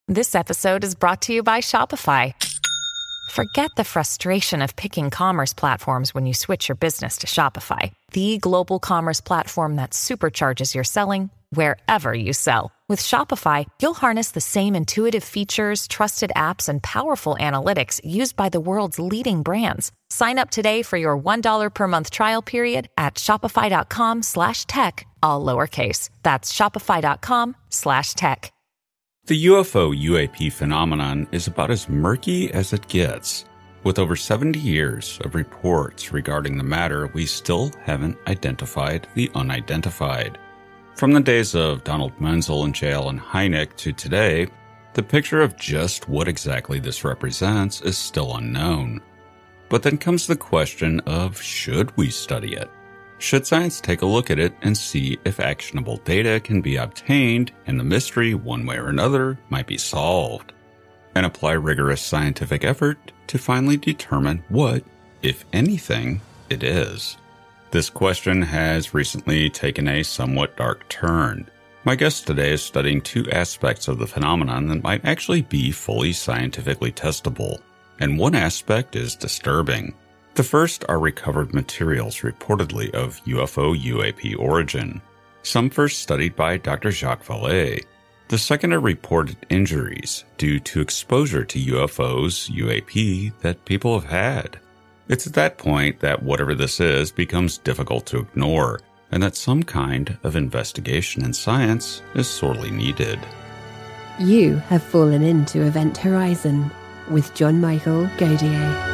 This episode is brought to you by Shopify. Forget the frustration of picking commerce platforms when you switch your business to Shopify, the global commerce platform that supercharges your selling wherever you sell. With Shopify, you'll harness the same intuitive features, trusted apps, and powerful analytics used by the world's leading brands. Sign up today for your $1 per month trial period at shopify.com/tech, all lowercase. That's shopify.com/tech. The UFO-UAP phenomenon is about as murky as it gets. With over 70 years of reports regarding the matter, we still haven't identified the unidentified. From the days of Donald Menzel in jail and Hynek to today, the picture of just what exactly this represents is still unknown. But then comes the question of, should we study it? Should science take a look at it and see if actionable data can be obtained and the mystery, one way or another, might be solved? And apply rigorous scientific effort to finally determine what, if anything, it is. This question has recently taken a somewhat dark turn. My guest today is studying two aspects of the phenomenon that might actually be fully scientifically testable, and one aspect is disturbing. The first are recovered materials reportedly of UFO-UAP origin, some first studied by Dr. Jacques Vallée. The second are reported injuries due to exposure to UFOs, UAP, that people have had. It's at that point that whatever this is becomes difficult to ignore, and that some kind of investigation in science is sorely needed. You have fallen into Event Horizon with John Michael Godier.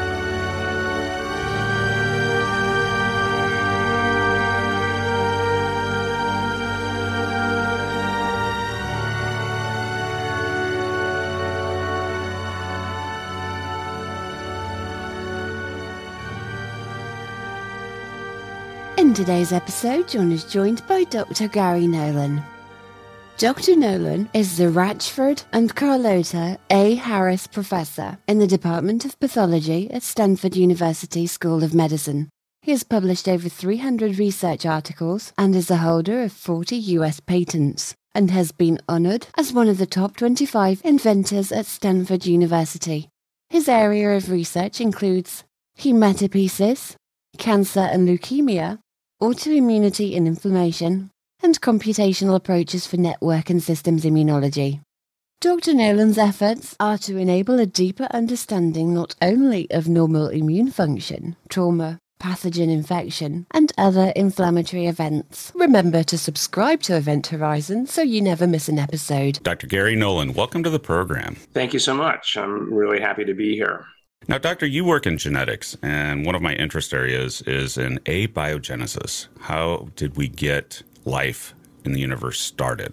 In today's episode, John is joined by Dr. Gary Nolan. Dr. Nolan is the Ratchford and Carlota A. Harris Professor in the Department of Pathology at Stanford University School of Medicine. He has published over 300 research articles and is the holder of 40 U.S. patents, and has been honored as one of the top 25 inventors at Stanford University. His area of research includes hematopoiesis, cancer and leukemia, autoimmunity and inflammation, and computational approaches for network and systems immunology. Dr. Nolan's efforts are to enable a deeper understanding not only of normal immune function, trauma, pathogen infection, and other inflammatory events. Remember to subscribe to Event Horizon so you never miss an episode. Dr. Gary Nolan, welcome to the program. Thank you so much. I'm really happy to be here. Now, Doctor, you work in genetics, and one of my interest areas is in abiogenesis. How did we get life in the universe started?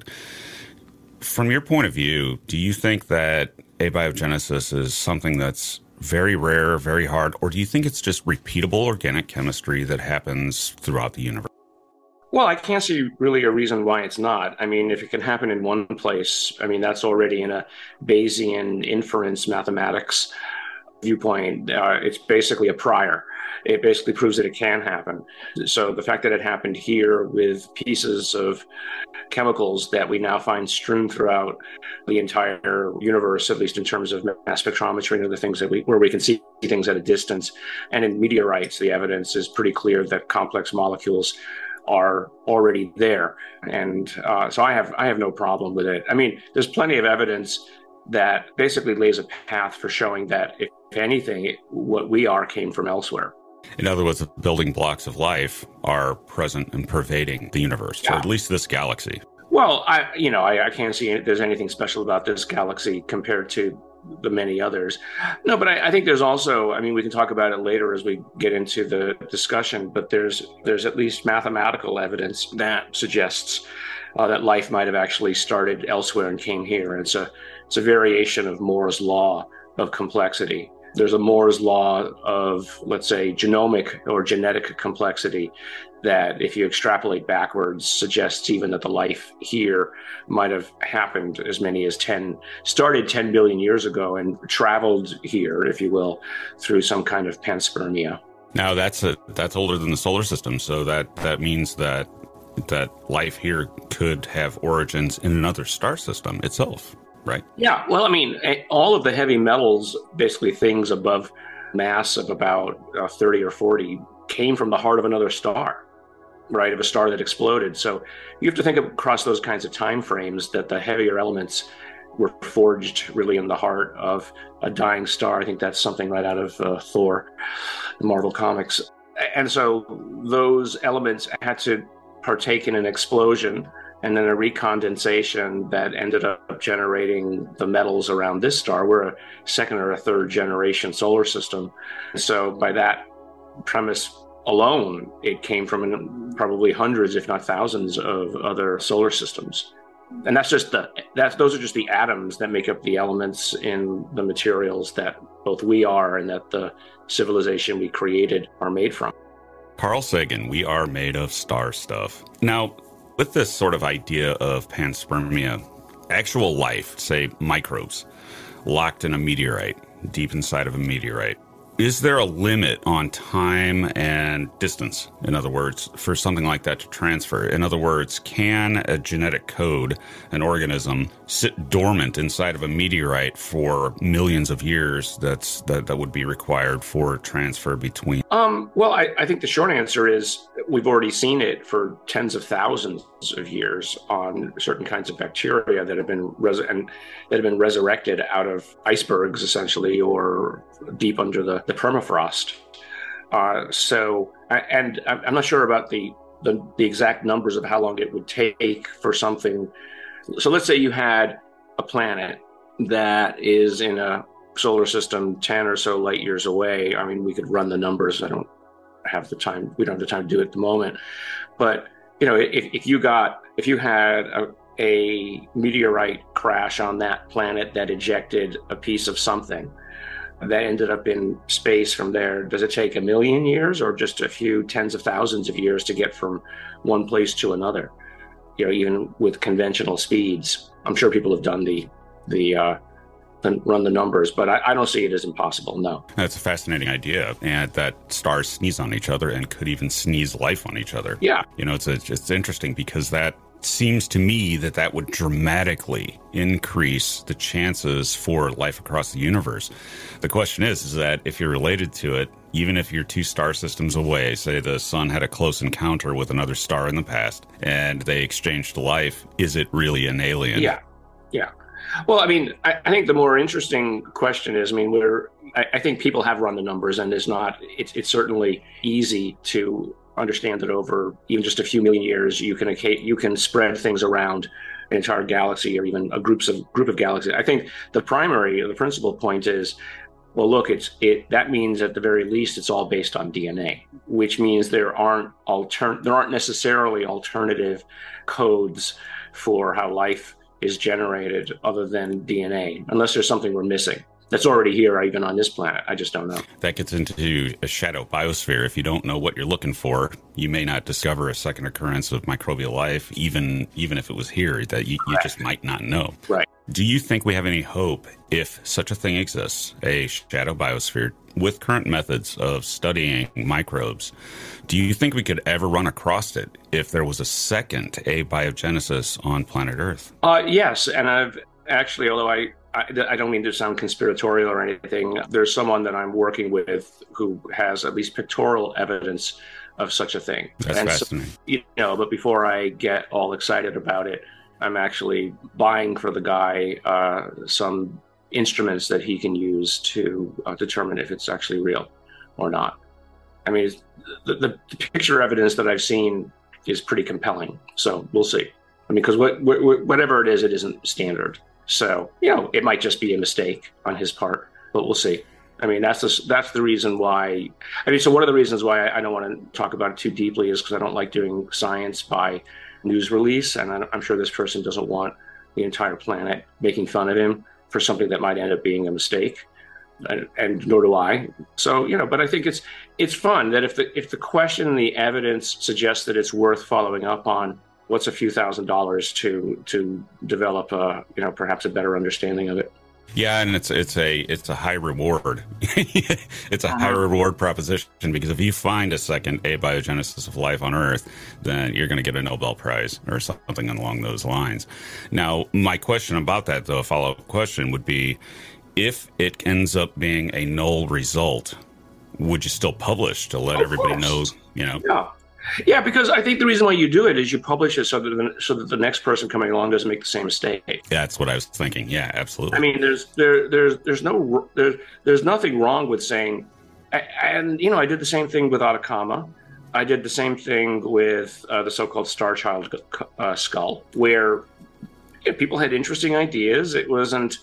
From your point of view, do you think that abiogenesis is something that's very rare, very hard, or do you think it's just repeatable organic chemistry that happens throughout the universe? Well, I can't see really a reason why it's not. I mean, if it can happen in one place, I mean, that's already in a Bayesian inference mathematics viewpoint. It's basically a prior. It basically proves that it can happen. So the fact that it happened here with pieces of chemicals that we now find strewn throughout the entire universe, at least in terms of mass spectrometry and other things where we can see things at a distance, and in meteorites, the evidence is pretty clear that complex molecules are already there. And so I have no problem with it. I mean, there's plenty of evidence that basically lays a path for showing that, if anything, what we are came from elsewhere. In other words, the building blocks of life are present and pervading the universe, or at least this galaxy. Well, I can't see there's anything special about this galaxy compared to the many others. No, but I think there's also, I mean, we can talk about it later as we get into the discussion, but there's at least mathematical evidence that suggests that life might have actually started elsewhere and came here. And it's a variation of Moore's law of complexity. There's a Moore's law of, let's say, genomic or genetic complexity that, if you extrapolate backwards, suggests even that the life here might have happened as many as started 10 billion years ago and traveled here, if you will, through some kind of panspermia. Now, that's older than the solar system, so that means that life here could have origins in another star system itself. right? Yeah. Well, I mean, all of the heavy metals, basically things above mass of about 30 or 40, came from the heart of another star, right? Of a star that exploded. So you have to think across those kinds of time frames that the heavier elements were forged really in the heart of a dying star. I think that's something right out of Thor, the Marvel Comics. And so those elements had to partake in an explosion and then a recondensation that ended up generating the metals around this star. We're a second or a third generation solar system. So by that premise alone, it came from probably hundreds, if not thousands, of other solar systems. And those are just the atoms that make up the elements in the materials that both we are and that the civilization we created are made from. Carl Sagan, we are made of star stuff. Now, with this sort of idea of panspermia, actual life, say microbes, locked in a meteorite, deep inside of a meteorite, is there a limit on time and distance, in other words, for something like that to transfer? In other words, can a genetic code, an organism, sit dormant inside of a meteorite for millions of years that would be required for transfer between? Well, I think the short answer is we've already seen it for tens of thousands of years on certain kinds of bacteria that have been resurrected out of icebergs, essentially, or deep under the permafrost. And I'm not sure about the exact numbers of how long it would take for something. So let's say you had a planet that is in a solar system 10 or so light years away. I mean, we could run the numbers. I don't have the time. We don't have the time to do it at the moment. But, if you had a meteorite crash on that planet that ejected a piece of something that ended up in space from there, does it take 1 million years or just a few tens of thousands of years to get from one place to another? Even with conventional speeds, I'm sure people have done run the numbers, but I don't see it as impossible. No. That's a fascinating idea, and that stars sneeze on each other and could even sneeze life on each other. Yeah. It's interesting because that seems to me that would dramatically increase the chances for life across the universe. The question is that if you're related to it, even if you're 2 star systems away, say the sun had a close encounter with another star in the past and they exchanged life, is it really an alien? Yeah. Well, I mean, I think the more interesting question is, I think people have run the numbers, and it's certainly easy to understand that over even just a few million years, you can spread things around an entire galaxy or even a group of galaxies. I think the principal point is, well, look, that means at the very least it's all based on DNA, which means there aren't necessarily alternative codes for how life is generated other than DNA, unless there's something we're missing that's already here, even on this planet. I just don't know. That gets into a shadow biosphere. If you don't know what you're looking for, you may not discover a second occurrence of microbial life, even if it was here, that you just might not know. Right. Do you think we have any hope, if such a thing exists, a shadow biosphere, with current methods of studying microbes? Do you think we could ever run across it if there was a second abiogenesis on planet Earth? Yes, and I've actually, although I don't mean to sound conspiratorial or anything, there's someone that I'm working with who has at least pictorial evidence of such a thing. That's fascinating. So, but before I get all excited about it, I'm actually buying for the guy some instruments that he can use to determine if it's actually real or not. I mean, the picture evidence that I've seen is pretty compelling. So we'll see. I mean, because whatever it isn't standard. So, it might just be a mistake on his part, but we'll see. I mean, that's the reason why. So one of the reasons why I don't want to talk about it too deeply is because I don't like doing science by news release, and I'm sure this person doesn't want the entire planet making fun of him for something that might end up being a mistake, and nor do I. So, but I think it's fun that if the question and the evidence suggests that it's worth following up on, what's a few $1,000s to develop perhaps a better understanding of it. Yeah, and it's a high reward. It's a high reward proposition, because if you find a second abiogenesis of life on Earth, then you're going to get a Nobel Prize or something along those lines. Now, my question about that, though, a follow-up question would be, if it ends up being a null result, would you still publish to let everybody know? Yeah, because I think the reason why you do it is you publish it so that the next person coming along doesn't make the same mistake. That's what I was thinking. Yeah, absolutely. I mean, there's nothing wrong with saying, and I did the same thing with Atacama. I did the same thing with the so-called Star Child skull, where people had interesting ideas. It wasn't,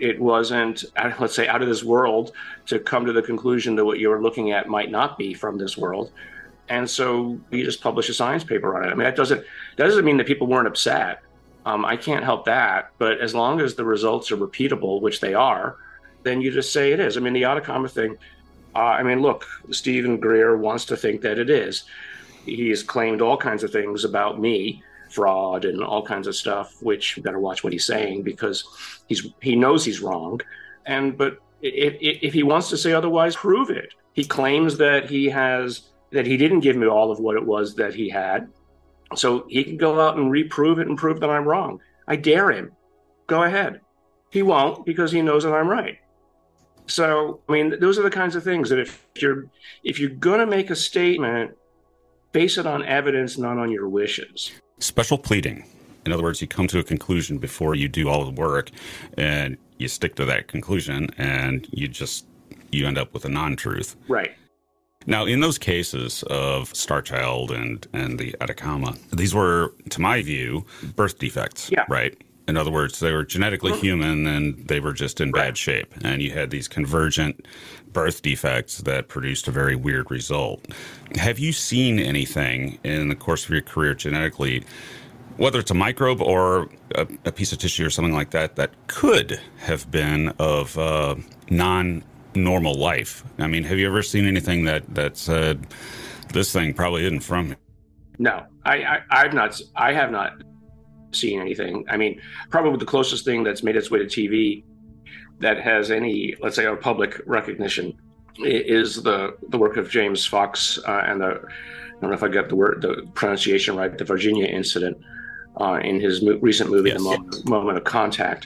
let's say, out of this world to come to the conclusion that what you were looking at might not be from this world. And so you just publish a science paper on it. I mean, that doesn't mean that people weren't upset. I can't help that. But as long as the results are repeatable, which they are, then you just say it is. I mean, the Atacama thing, look, Stephen Greer wants to think that it is. He has claimed all kinds of things about me, fraud and all kinds of stuff, which you better watch what he's saying, because he knows he's wrong. But if he wants to say otherwise, prove it. He claims that he didn't give me all of what it was that he had. So he can go out and reprove it and prove that I'm wrong. I dare him. Go ahead. He won't, because he knows that I'm right. So, I mean, those are the kinds of things that if you're going to make a statement, base it on evidence, not on your wishes. Special pleading. In other words, you come to a conclusion before you do all the work, and you stick to that conclusion, and you end up with a non-truth. Right. Now, in those cases of Starchild and the Atacama, these were, to my view, birth defects, right? In other words, they were genetically human and they were just in bad shape. And you had these convergent birth defects that produced a very weird result. Have you seen anything in the course of your career genetically, whether it's a microbe or a piece of tissue or something like that, that could have been of non-normal life? I mean, have you ever seen anything that said this thing probably isn't from here? No, I have not seen anything. I mean, probably the closest thing that's made its way to TV that has any, let's say, public recognition is the work of James Fox and I don't know if I got the pronunciation right, the Virginia incident in his recent movie, yes. The Moment of Contact.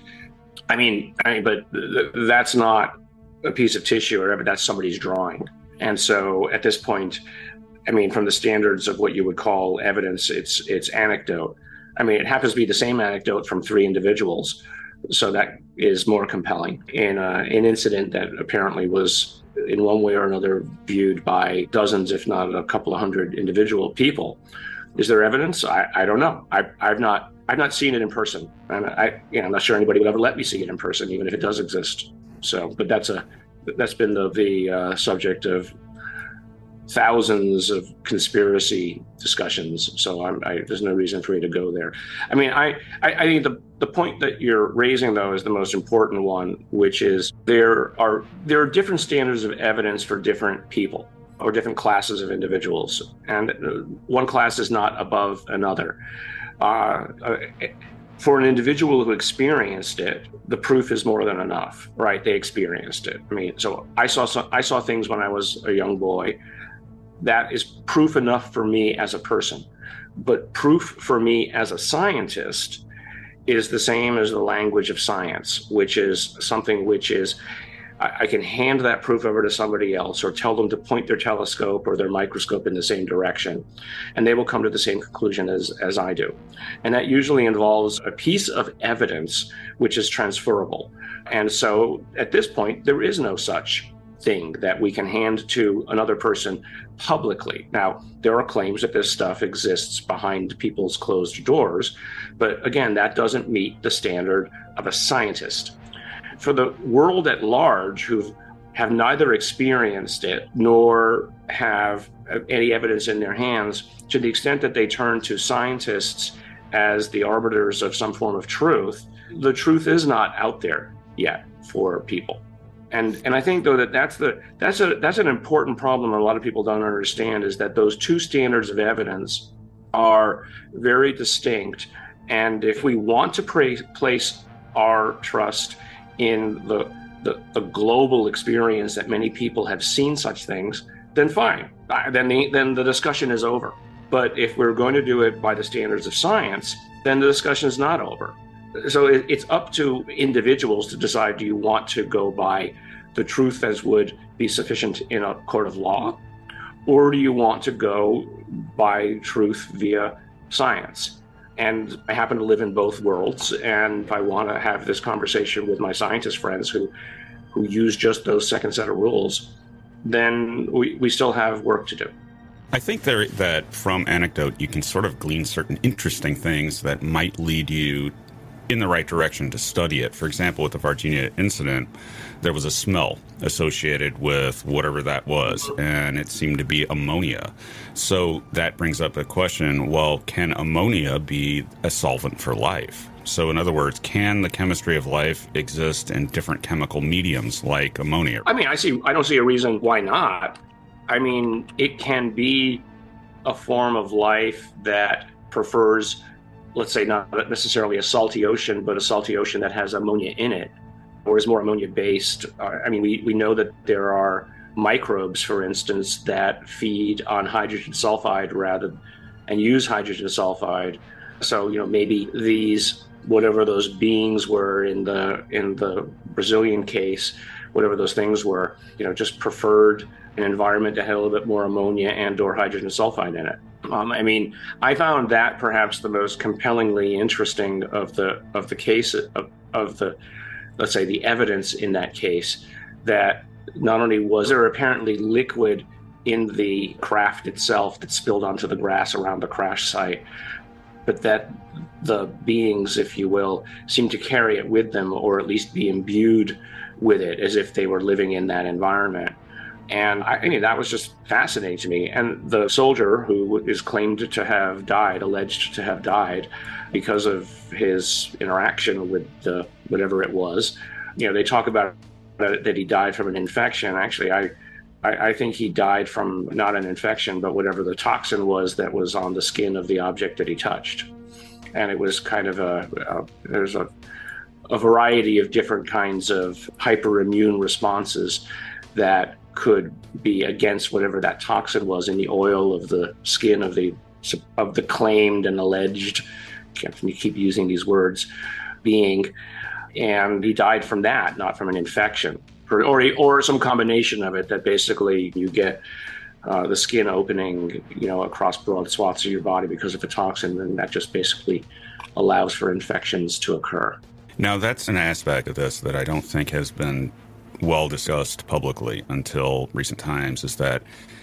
But that's not a piece of tissue or ever, that's somebody's drawing. And so at this point, I mean, from the standards of what you would call evidence, it's anecdote. I mean, it happens to be the same anecdote from 3 individuals. So that is more compelling in an incident that apparently was in one way or another viewed by dozens, if not a couple of hundred individual people. Is there evidence? I don't know. I've not seen it in person. And I'm not sure anybody would ever let me see it in person, even if it does exist. So, but that's been the subject of thousands of conspiracy discussions. So there's no reason for me to go there. I mean, I think the point that you're raising, though, is the most important one, which is there are different standards of evidence for different people or different classes of individuals. And one class is not above another. For an individual who experienced it, the proof is more than enough, right? They experienced it. I mean, so I saw things when I was a young boy. That is proof enough for me as a person. But proof for me as a scientist is the same as the language of science, which is something which is, I can hand that proof over to somebody else or tell them to point their telescope or their microscope in the same direction, and they will come to the same conclusion as I do. And that usually involves a piece of evidence which is transferable. And so at this point, there is no such thing that we can hand to another person publicly. Now, there are claims that this stuff exists behind people's closed doors, but again, that doesn't meet the standard of a scientist. For the world at large, who have neither experienced it nor have any evidence in their hands, to the extent that they turn to scientists as the arbiters of some form of truth, the truth is not out there yet for people. And I think, though, that's an important problem a lot of people don't understand, is that those two standards of evidence are very distinct. And if we want to place our trust in the global experience that many people have seen such things, then fine. Then the discussion is over. But if we're going to do it by the standards of science, then the discussion is not over. So it's up to individuals to decide, do you want to go by the truth as would be sufficient in a court of law, or do you want to go by truth via science? And I happen to live in both worlds, and if I want to have this conversation with my scientist friends who use just those second set of rules, then we still have work to do. I think that from anecdote, you can sort of glean certain interesting things that might lead you in the right direction to study it. For example, with the Varginha incident, there was a smell associated with whatever that was, and it seemed to be ammonia. So that brings up the question, well, can ammonia be a solvent for life? So in other words, can the chemistry of life exist in different chemical mediums like ammonia? I mean, I don't see a reason why not. I mean, it can be a form of life that prefers, let's say, not necessarily a salty ocean, but a salty ocean that has ammonia in it, or is more ammonia-based. I mean, we know that there are microbes, for instance, that feed on hydrogen sulfide and use hydrogen sulfide. So, maybe these, whatever those beings were in the Brazilian case, whatever those things were, just preferred an environment that had a little bit more ammonia and or hydrogen sulfide in it. I mean, I found that perhaps the most compellingly interesting of the case of the, let's say, the evidence in that case, that not only was there apparently liquid in the craft itself that spilled onto the grass around the crash site, but that the beings, if you will, seemed to carry it with them, or at least be imbued with it as if they were living in that environment. And I mean, that was just fascinating to me. And the soldier who is claimed to have died, alleged to have died because of his interaction with whatever it was, they talk about that he died from an infection. Actually, I think he died from not an infection, but whatever the toxin was that was on the skin of the object that he touched. And it was kind of there's a variety of different kinds of hyperimmune responses that could be against whatever that toxin was in the oil of the skin of the claimed and alleged, you keep using these words, being. And he died from that, not from an infection, or some combination of it, that basically you get the skin opening, across broad swaths of your body because of a toxin, and that just basically allows for infections to occur. Now, that's an aspect of this that I don't think has been well discussed publicly until recent times, is that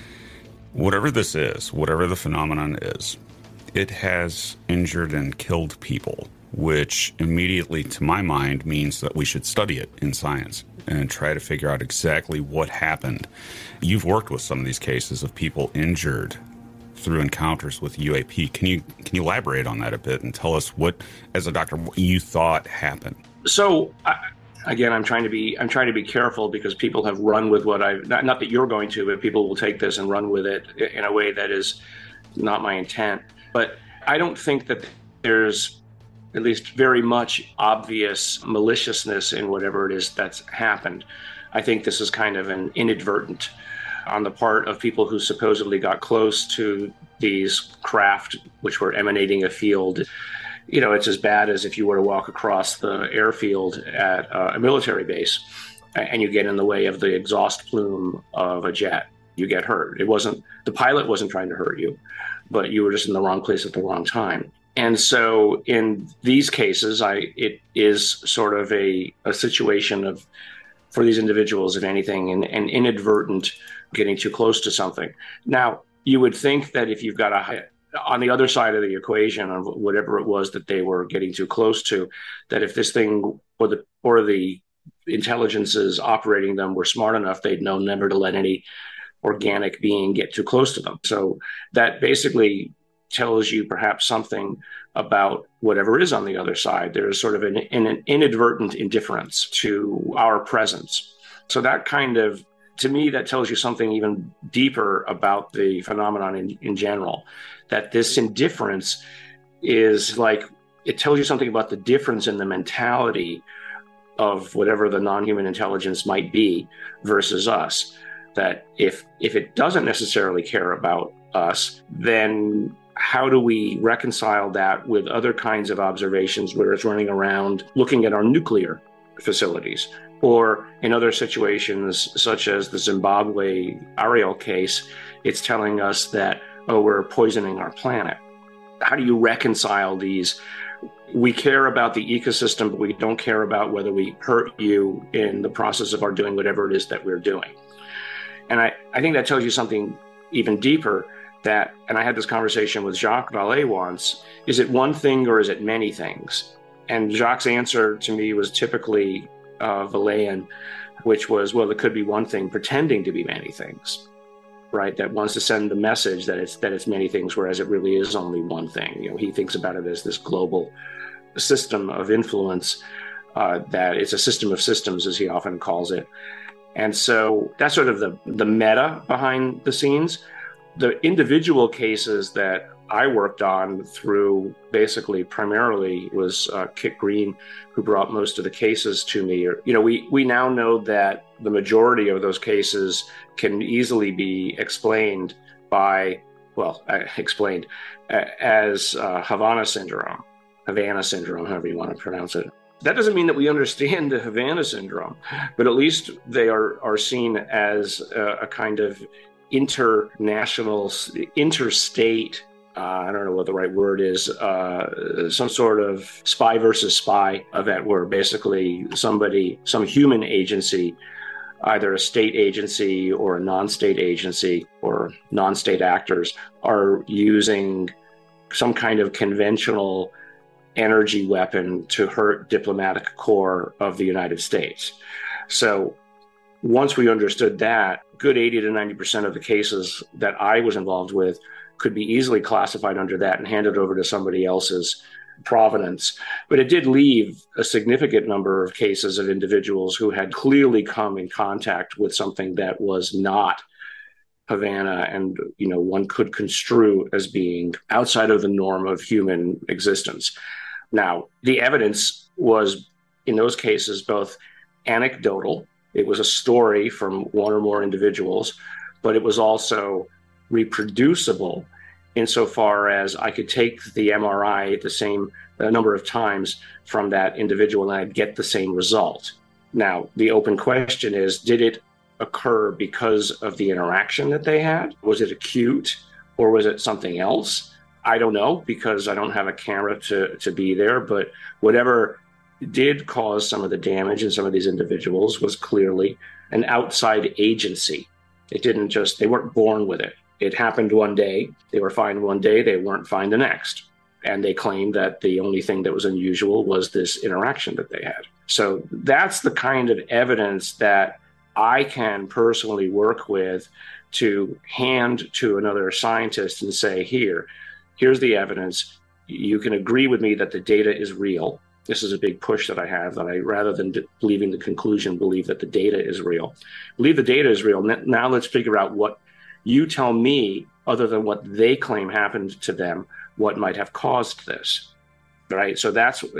whatever this is, whatever the phenomenon is, it has injured and killed people, which immediately, to my mind, means that we should study it in science and try to figure out exactly what happened. You've worked with some of these cases of people injured through encounters with UAP. Can you elaborate on that a bit and tell us what, as a doctor, what you thought happened? So, again, I'm trying to be careful, because people have run with what not that you're going to, but people will take this and run with it in a way that is not my intent. But I don't think that there's at least very much obvious maliciousness in whatever it is that's happened. I think this is kind of an inadvertent on the part of people who supposedly got close to these craft, which were emanating a field. It's as bad as if you were to walk across the airfield at a military base and you get in the way of the exhaust plume of a jet. You get hurt. The pilot wasn't trying to hurt you, but you were just in the wrong place at the wrong time. And so in these cases, it is sort of a situation for these individuals, if anything, an inadvertent getting too close to something. Now, you would think that if you've got on the other side of the equation of whatever it was that they were getting too close to, that if this thing or the intelligences operating them were smart enough, they'd know never to let any organic being get too close to them. So that basically tells you perhaps something about whatever is on the other side. There is sort of an inadvertent indifference to our presence. So that kind of, to me, that tells you something even deeper about the phenomenon in general, that this indifference is like, it tells you something about the difference in the mentality of whatever the non-human intelligence might be versus us. That if it doesn't necessarily care about us, then how do we reconcile that with other kinds of observations where it's running around looking at our nuclear facilities? Or in other situations, such as the Zimbabwe Ariel case, it's telling us that, oh, we're poisoning our planet. How do you reconcile these? We care about the ecosystem, but we don't care about whether we hurt you in the process of our doing whatever it is that we're doing. And I think that tells you something even deeper, that, and I had this conversation with Jacques Vallée once, is it one thing or is it many things? And Jacques' answer to me was typically Valléan, which was, well, it could be one thing pretending to be many things, right? That wants to send the message that it's many things, whereas it really is only one thing. You know, he thinks about it as this global system of influence, that it's a system of systems, as he often calls it. And so that's sort of the meta behind the scenes. The individual cases that I worked on through basically primarily was Kit Green, who brought most of the cases to me. You know, we now know that the majority of those cases can easily be explained by, as Havana syndrome, however you want to pronounce it. That doesn't mean that we understand the Havana syndrome, but at least they are seen as a kind of international, interstate, I don't know what the right word is, some sort of spy versus spy event where basically some human agency, either a state agency or a non-state agency or non-state actors, are using some kind of conventional energy weapon to hurt diplomatic corps of the United States. So once we understood that, good 80 to 90% of the cases that I was involved with could be easily classified under that and handed over to somebody else's provenance. But it did leave a significant number of cases of individuals who had clearly come in contact with something that was not Havana, and one could construe as being outside of the norm of human existence. Now, the evidence was, in those cases, both anecdotal. It was a story from one or more individuals, but it was also reproducible insofar as I could take the MRI the same number of times from that individual and I'd get the same result. Now, the open question is, did it occur because of the interaction that they had? Was it acute or was it something else? I don't know, because I don't have a camera to be there, but whatever did cause some of the damage in some of these individuals was clearly an outside agency. They weren't born with it. It happened one day. They were fine one day. They weren't fine the next. And they claimed that the only thing that was unusual was this interaction that they had. So that's the kind of evidence that I can personally work with to hand to another scientist and say, here's the evidence. You can agree with me that the data is real. This is a big push that I have, that I, rather than believing the conclusion, believe that the data is real. Believe the data is real. Now let's figure out what you tell me, other than what they claim happened to them, what might have caused this, right? So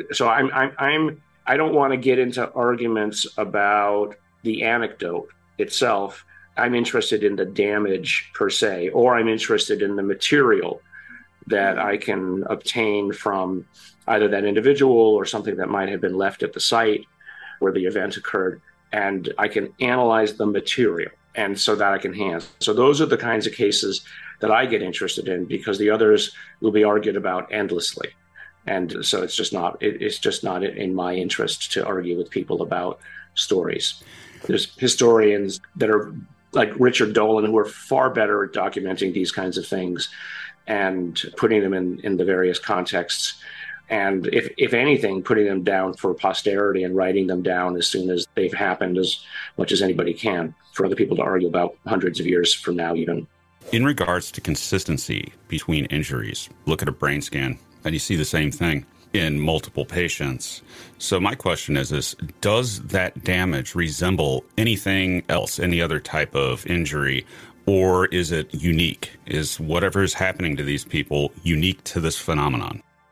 I don't want to get into arguments about the anecdote itself. I'm interested in the damage per se, or I'm interested in the material that I can obtain from either that individual or something that might have been left at the site where the event occurred, and I can analyze the material, and so that I can hand. So those are the kinds of cases that I get interested in, because the others will be argued about endlessly. And so it's just not in my interest to argue with people about stories. There's historians that are like Richard Dolan, who are far better at documenting these kinds of things and putting them in the various contexts. And if anything, putting them down for posterity and writing them down as soon as they've happened, as much as anybody can, for other people to argue about hundreds of years from now even. In regards to consistency between injuries, look at a brain scan and you see the same thing in multiple patients. So my question is does that damage resemble anything else, any other type of injury, or is it unique? Is whatever is happening to these people unique to this phenomenon?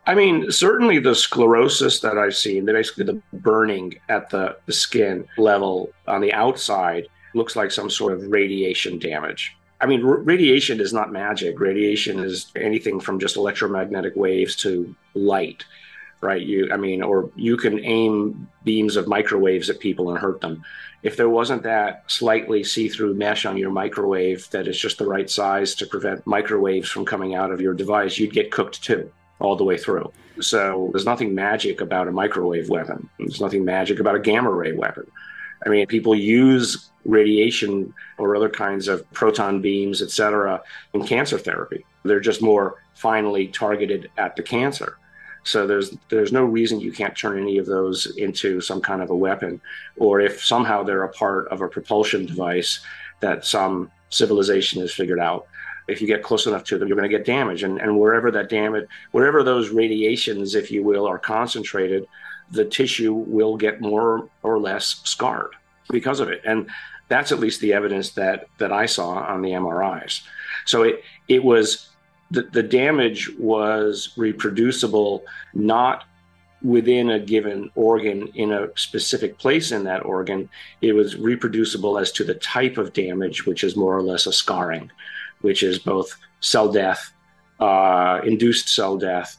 I mean, certainly the sclerosis that I've seen, basically the burning at the skin level on the outside, looks like some sort of radiation damage. I mean, radiation is not magic. Radiation is anything from just electromagnetic waves to light, right? Or you can aim beams of microwaves at people and hurt them. If there wasn't that slightly see-through mesh on your microwave that is just the right size to prevent microwaves from coming out of your device, you'd get cooked too, all the way through. So there's nothing magic about a microwave weapon. There's nothing magic about a gamma ray weapon. I mean, people use radiation or other kinds of proton beams, et cetera, in cancer therapy. They're just more finely targeted at the cancer. So there's no reason you can't turn any of those into some kind of a weapon, or if somehow they're a part of a propulsion device that some civilization has figured out. If you get close enough to them, you're going to get damage. And wherever that damage, wherever those radiations, if you will, are concentrated, the tissue will get more or less scarred because of it. And that's at least the evidence that I saw on the MRIs. So it was, the damage was reproducible, not within a given organ in a specific place in that organ. It was reproducible as to the type of damage, which is more or less a scarring, which is both cell death, induced cell death,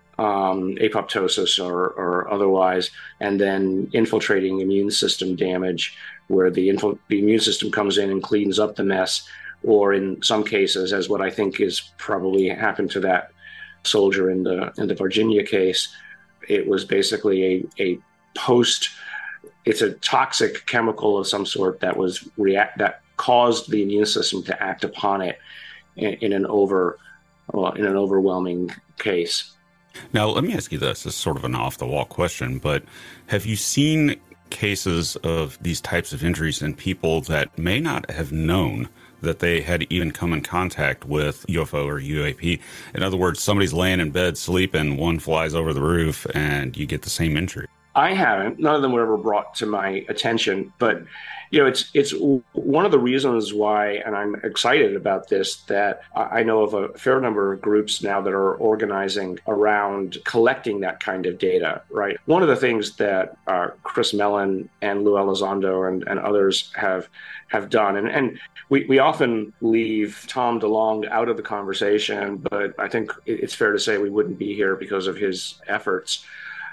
apoptosis or otherwise, and then infiltrating immune system damage, where the immune system comes in and cleans up the mess, or in some cases, as what I think is probably happened to that soldier in the Virginia case, it was basically a post. It's a toxic chemical of some sort that that caused the immune system to act upon it in an overwhelming case. Now, let me ask you this. This is sort of an off-the-wall question, but have you seen cases of these types of injuries in people that may not have known that they had even come in contact with UFO or UAP? In other words, somebody's laying in bed sleeping, one flies over the roof, and you get the same injury. I haven't. None of them were ever brought to my attention. But, it's one of the reasons why, and I'm excited about this, that I know of a fair number of groups now that are organizing around collecting that kind of data, right? One of the things that Chris Mellon and Lou Elizondo and others have done, and we often leave Tom DeLonge out of the conversation, but I think it's fair to say we wouldn't be here because of his efforts,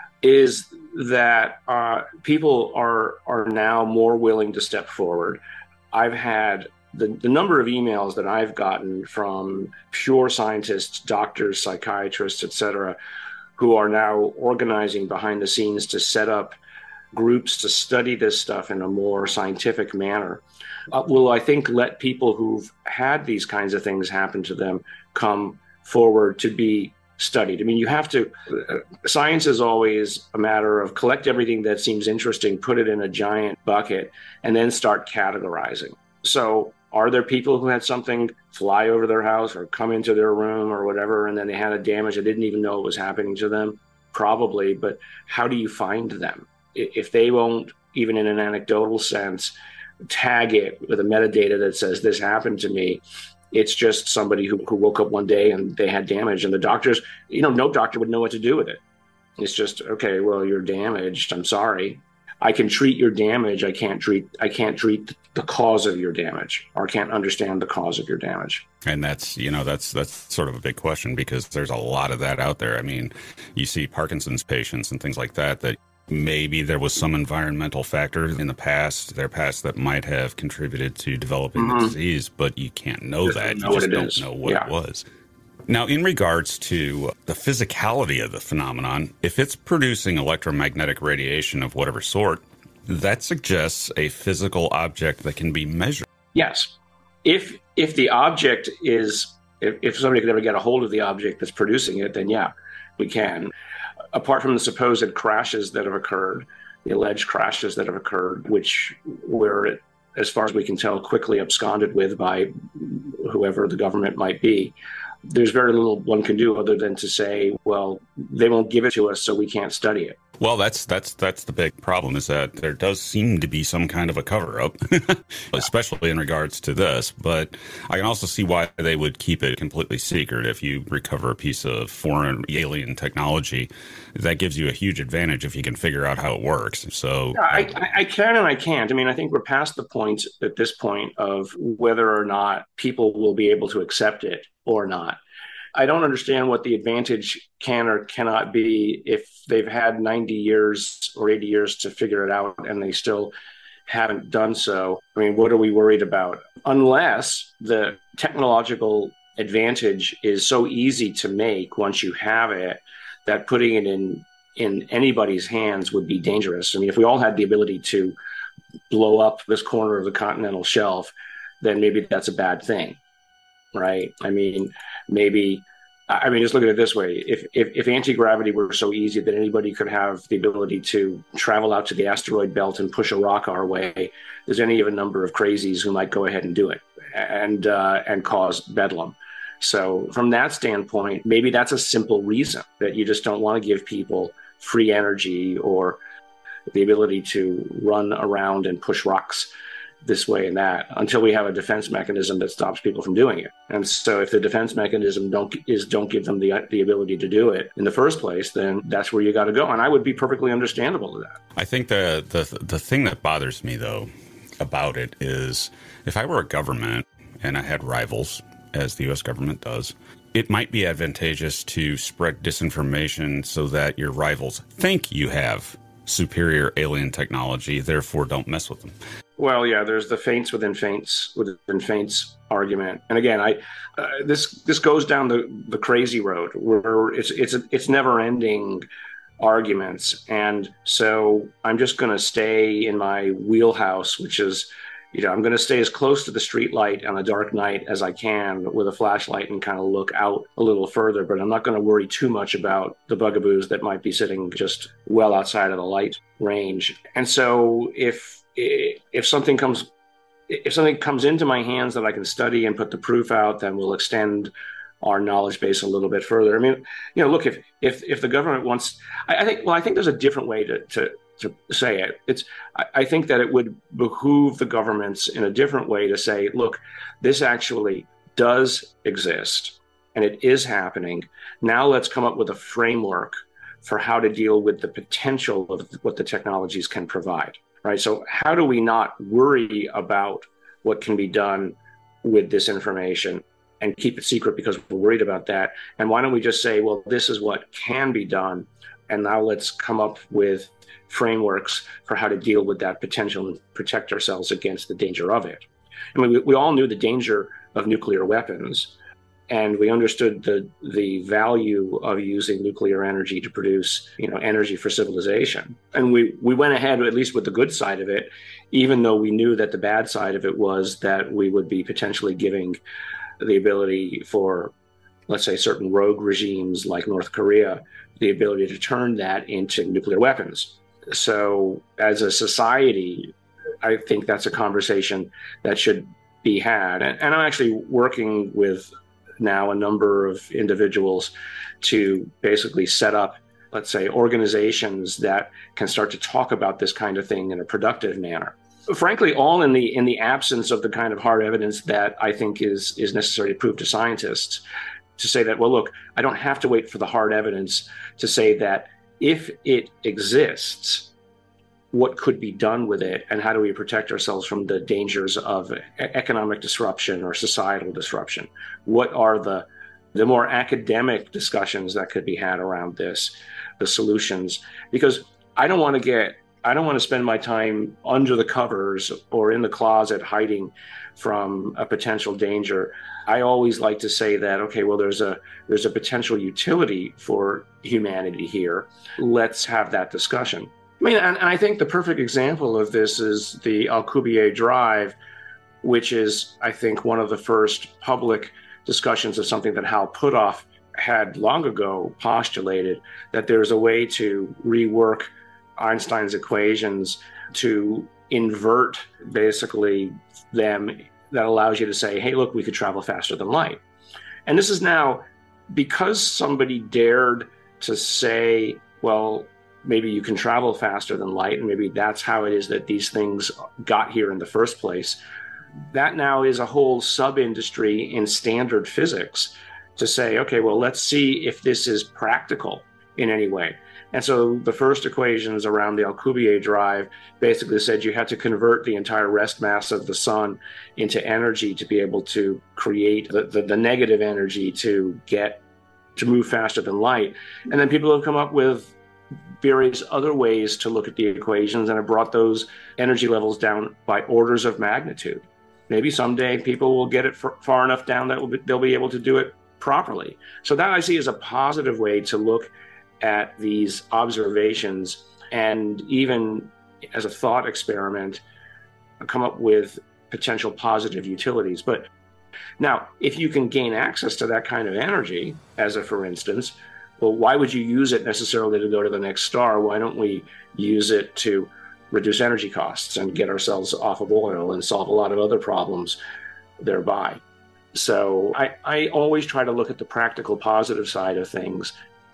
is that people are now more willing to step forward. I've had the number of emails that I've gotten from pure scientists, doctors, psychiatrists, et cetera, who are now organizing behind the scenes to set up groups to study this stuff in a more scientific manner, will, I think, let people who've had these kinds of things happen to them come forward to be studied. I mean, you have to, science is always a matter of collect everything that seems interesting, put it in a giant bucket, and then start categorizing. So are there people who had something fly over their house or come into their room or whatever, and then they had a damage and didn't even know it was happening to them? Probably, but how do you find them? If they won't, even in an anecdotal sense, tag it with a metadata that says this happened to me, it's just somebody who woke up one day and they had damage, and the doctors, no doctor would know what to do with it. It's just, okay, well, you're damaged. I'm sorry. I can treat your damage. I can't treat the cause of your damage, or can't understand the cause of your damage. And that's sort of a big question, because there's a lot of that out there. I mean, you see Parkinson's patients and things like that maybe there was some environmental factor in their past that might have contributed to developing the disease, but you can't know that. You just don't know what it was. Now, in regards to the physicality of the phenomenon, if it's producing electromagnetic radiation of whatever sort, that suggests a physical object that can be measured. Yes. If the object is, if somebody could ever get a hold of the object that's producing it, then yeah, we can. Apart from the supposed crashes that have occurred, the alleged crashes that have occurred, which were, as far as we can tell, quickly absconded with by whoever the government might be, there's very little one can do other than to say, well, they won't give it to us, so we can't study it. Well, that's the big problem, is that there does seem to be some kind of a cover-up, especially in regards to this. But I can also see why they would keep it completely secret. If you recover a piece of foreign alien technology, that gives you a huge advantage if you can figure out how it works. So I can and I can't. I mean, I think we're past the point at this point of whether or not people will be able to accept it or not. I don't understand what the advantage can or cannot be if they've had 90 years or 80 years to figure it out and they still haven't done so. I mean, what are we worried about? Unless the technological advantage is so easy to make once you have it, that putting it in anybody's hands would be dangerous. I mean, if we all had the ability to blow up this corner of the continental shelf, then maybe that's a bad thing, right? I mean, just look at it this way. If anti-gravity were so easy that anybody could have the ability to travel out to the asteroid belt and push a rock our way, there's any of a number of crazies who might go ahead and do it and cause bedlam. So from that standpoint, maybe that's a simple reason that you just don't want to give people free energy or the ability to run around and push rocks this way and that until we have a defense mechanism that stops people from doing it. And so if the defense mechanism don't give them the ability to do it in the first place, then that's where you got to go. And I would be perfectly understandable to that. I think the thing that bothers me, though, about it is if I were a government and I had rivals, as the U.S. government does, it might be advantageous to spread disinformation so that your rivals think you have superior alien technology, therefore don't mess with them. Well, yeah, there's the feints within feints argument, and again, this goes down the crazy road where it's never ending arguments, and so I'm just going to stay in my wheelhouse, which is, I'm going to stay as close to the street light on a dark night as I can with a flashlight and kind of look out a little further, but I'm not going to worry too much about the bugaboos that might be sitting just well outside of the light range. And so if something comes into my hands that I can study and put the proof out, then we'll extend our knowledge base a little bit further. I mean, look, if the government wants, I think there's a different way to say it. I think that it would behoove the governments in a different way to say, look, this actually does exist and it is happening. Now let's come up with a framework for how to deal with the potential of what the technologies can provide, right? So how do we not worry about what can be done with this information and keep it secret because we're worried about that? And why don't we just say, well, this is what can be done, and now let's come up with frameworks for how to deal with that potential and protect ourselves against the danger of it. I mean, we all knew the danger of nuclear weapons, and we understood the value of using nuclear energy to produce, energy for civilization. And we went ahead, at least with the good side of it, even though we knew that the bad side of it was that we would be potentially giving the ability for, let's say, certain rogue regimes like North Korea, the ability to turn that into nuclear weapons. So as a society, I think that's a conversation that should be had. And I'm actually working with now a number of individuals to basically set up, let's say, organizations that can start to talk about this kind of thing in a productive manner. Frankly, all in the absence of the kind of hard evidence that I think is necessary to prove to scientists, to say that, well, look, I don't have to wait for the hard evidence to say that if it exists, what could be done with it, and how do we protect ourselves from the dangers of economic disruption or societal disruption? What are the more academic discussions that could be had around this, the solutions? Because I don't want to spend my time under the covers or in the closet hiding from a potential danger. I always like to say that, okay, well, there's a potential utility for humanity here. Let's have that discussion. I mean, and I think the perfect example of this is the Alcubierre Drive, which is, I think, one of the first public discussions of something that Hal Puthoff had long ago postulated, that there's a way to rework Einstein's equations to invert basically them, that allows you to say, hey, look, we could travel faster than light. And this is now because somebody dared to say, well, maybe you can travel faster than light, and maybe that's how it is that these things got here in the first place. That now is a whole sub-industry in standard physics to say, okay, well, let's see if this is practical in any way. And so the first equations around the Alcubierre drive basically said you had to convert the entire rest mass of the sun into energy to be able to create the negative energy to move faster than light. And then people have come up with various other ways to look at the equations and have brought those energy levels down by orders of magnitude. Maybe someday people will get it far enough down that they'll be able to do it properly. So that I see as a positive way to look at these observations, and even as a thought experiment, come up with potential positive utilities. But now, if you can gain access to that kind of energy, as a for instance, well, why would you use it necessarily to go to the next star? Why don't we use it to reduce energy costs and get ourselves off of oil and solve a lot of other problems thereby? So I always try to look at the practical positive side of things,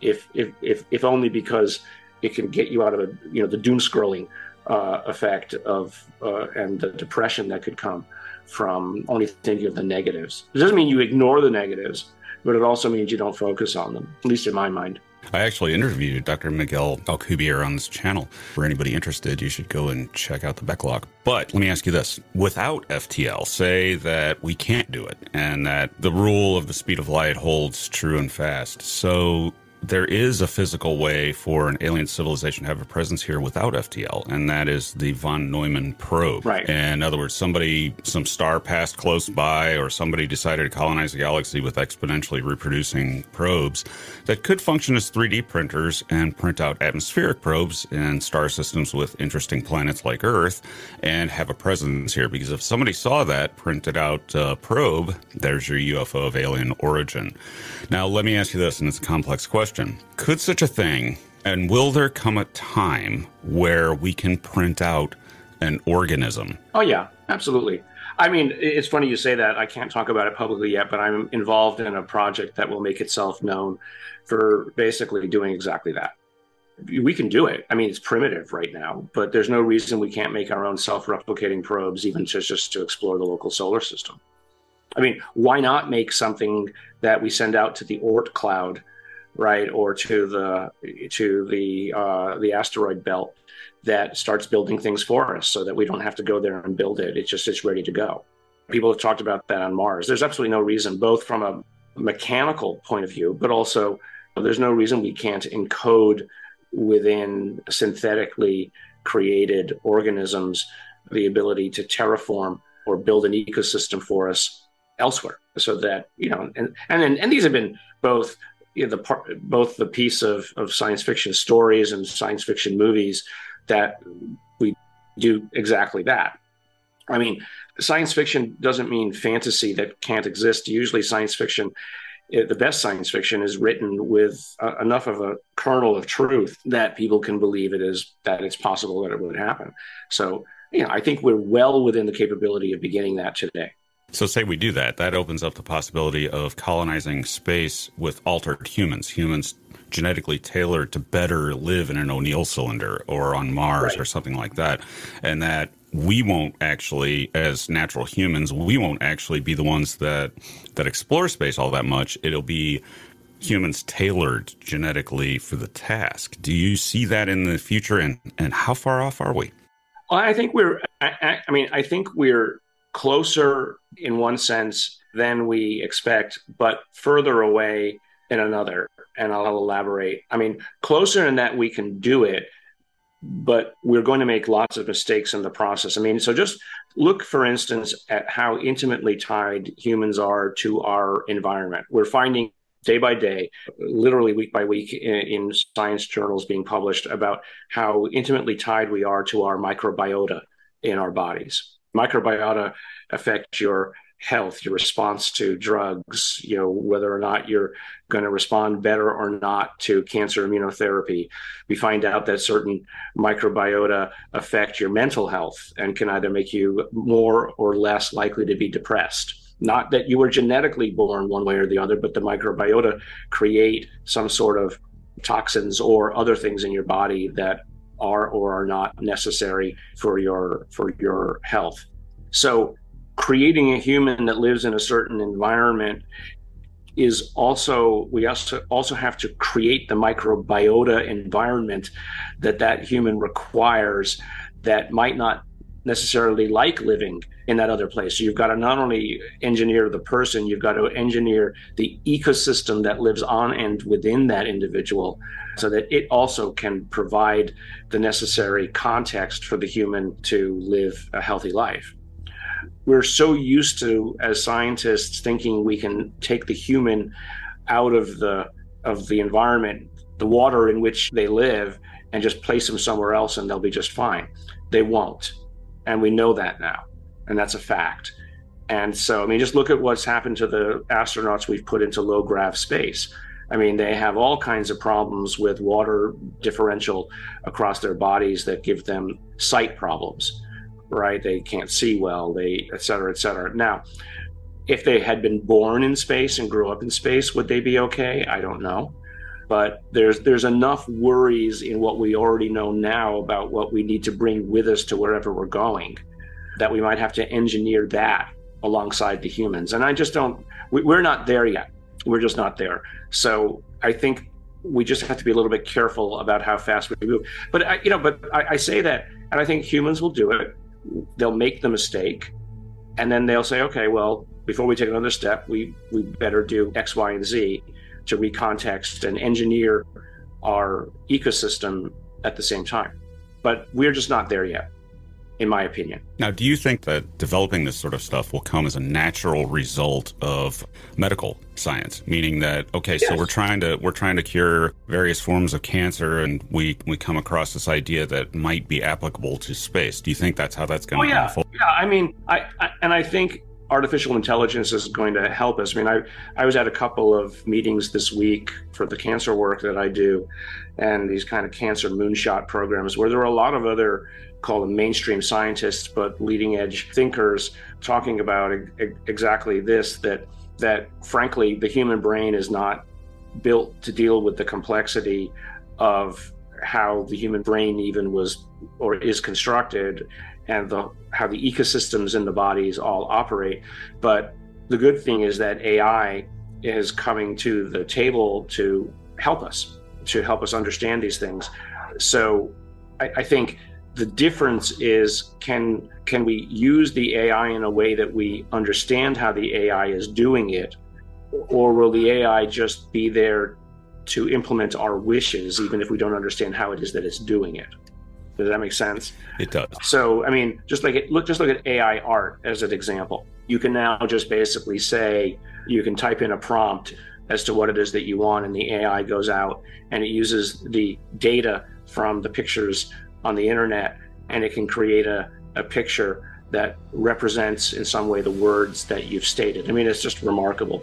if only because it can get you out of the doom scrolling effect of and the depression that could come from only thinking of the negatives. It doesn't mean you ignore the negatives, but it also means you don't focus on them, at least in my mind. I actually interviewed Dr. Miguel Alcubierre on this channel. For anybody interested, you should go and check out the backlog. But let me ask you this. Without FTL, say that we can't do it and that the rule of the speed of light holds true and fast. So there is a physical way for an alien civilization to have a presence here without FTL, and that is the von Neumann probe. Right. In other words, some star passed close by, or somebody decided to colonize a galaxy with exponentially reproducing probes that could function as 3D printers and print out atmospheric probes in star systems with interesting planets like Earth and have a presence here. Because if somebody saw that printed out probe, there's your UFO of alien origin. Now, let me ask you this, and it's a complex question. Could such a thing, and will there come a time where we can print out an organism? Oh, yeah, absolutely. I mean, it's funny you say that. I can't talk about it publicly yet, but I'm involved in a project that will make itself known for basically doing exactly that. We can do it. I mean, it's primitive right now, but there's no reason we can't make our own self-replicating probes, even just to explore the local solar system. I mean, why not make something that we send out to the Oort cloud, right, or to the asteroid belt that starts building things for us, so that we don't have to go there and build it. It's ready to go. People have talked about that on Mars. There's absolutely no reason, both from a mechanical point of view, but also there's no reason we can't encode within synthetically created organisms the ability to terraform or build an ecosystem for us elsewhere. So that, and these have been both the piece of science fiction stories and science fiction movies that we do exactly that. I mean, science fiction doesn't mean fantasy that can't exist. Usually science fiction, the best science fiction, is written with enough of a kernel of truth that people can believe that it's possible that it would happen. So, I think we're well within the capability of beginning that today. So say we do that. That opens up the possibility of colonizing space with altered humans genetically tailored to better live in an O'Neill cylinder or on Mars, right, or something like that. And that we won't actually, as natural humans, we won't actually be the ones that explore space all that much. It'll be humans tailored genetically for the task. Do you see that in the future, and how far off are we? Well, I think I think we're closer in one sense than we expect, but further away in another. And I'll elaborate. I mean, closer in that we can do it, but we're going to make lots of mistakes in the process. I mean, so just look, for instance, at how intimately tied humans are to our environment. We're finding day by day, literally week by week, in science journals being published about how intimately tied we are to our microbiota in our bodies. Microbiota affect your health, your response to drugs, whether or not you're going to respond better or not to cancer immunotherapy. We find out that certain microbiota affect your mental health and can either make you more or less likely to be depressed. Not that you were genetically born one way or the other, but the microbiota create some sort of toxins or other things in your body that are or are not necessary for your health. So creating a human that lives in a certain environment is also, we also have to create the microbiota environment that human requires, that might not necessarily like living in that other place. So you've got to not only engineer the person, you've got to engineer the ecosystem that lives on and within that individual, so that it also can provide the necessary context for the human to live a healthy life. We're so used to, as scientists, thinking we can take the human out of the environment, the water in which they live, and just place them somewhere else and they'll be just fine. They won't. And we know that now. And that's a fact. And so, I mean, just look at what's happened to the astronauts we've put into low grav space. I mean, they have all kinds of problems with water differential across their bodies that give them sight problems, right? They can't see well, et cetera, et cetera. Now, if they had been born in space and grew up in space, would they be okay? I don't know. But there's enough worries in what we already know now about what we need to bring with us to wherever we're going, that we might have to engineer that alongside the humans. And I just don't, we're not there yet. We're just not there. So I think we just have to be a little bit careful about how fast we move. But I say that, and I think humans will do it. They'll make the mistake, and then they'll say, okay, well, before we take another step, we better do X, Y, and Z to recontext and engineer our ecosystem at the same time. But we're just not there yet, in my opinion. Now, do you think that developing this sort of stuff will come as a natural result of medical science? Meaning that, okay, yes. So we're trying to cure various forms of cancer, and we come across this idea that might be applicable to space. Do you think that's how that's going to unfold? Yeah, I mean, I think artificial intelligence is going to help us. I mean, I was at a couple of meetings this week for the cancer work that I do, and these kind of cancer moonshot programs where there are a lot of other, call them mainstream scientists, but leading edge thinkers talking about exactly this, that frankly, the human brain is not built to deal with the complexity of how the human brain even was or is constructed, and how the ecosystems in the bodies all operate. But the good thing is that AI is coming to the table to help us understand these things. So I think the difference is, can we use the AI in a way that we understand how the AI is doing it, or will the AI just be there to implement our wishes, even if we don't understand how it is that it's doing it? Does that make sense? It does. So, I mean, look at AI art as an example. You can now just basically say, you can type in a prompt as to what it is that you want, and the AI goes out and it uses the data from the pictures on the internet, and it can create a picture that represents in some way the words that you've stated. I mean, it's just remarkable.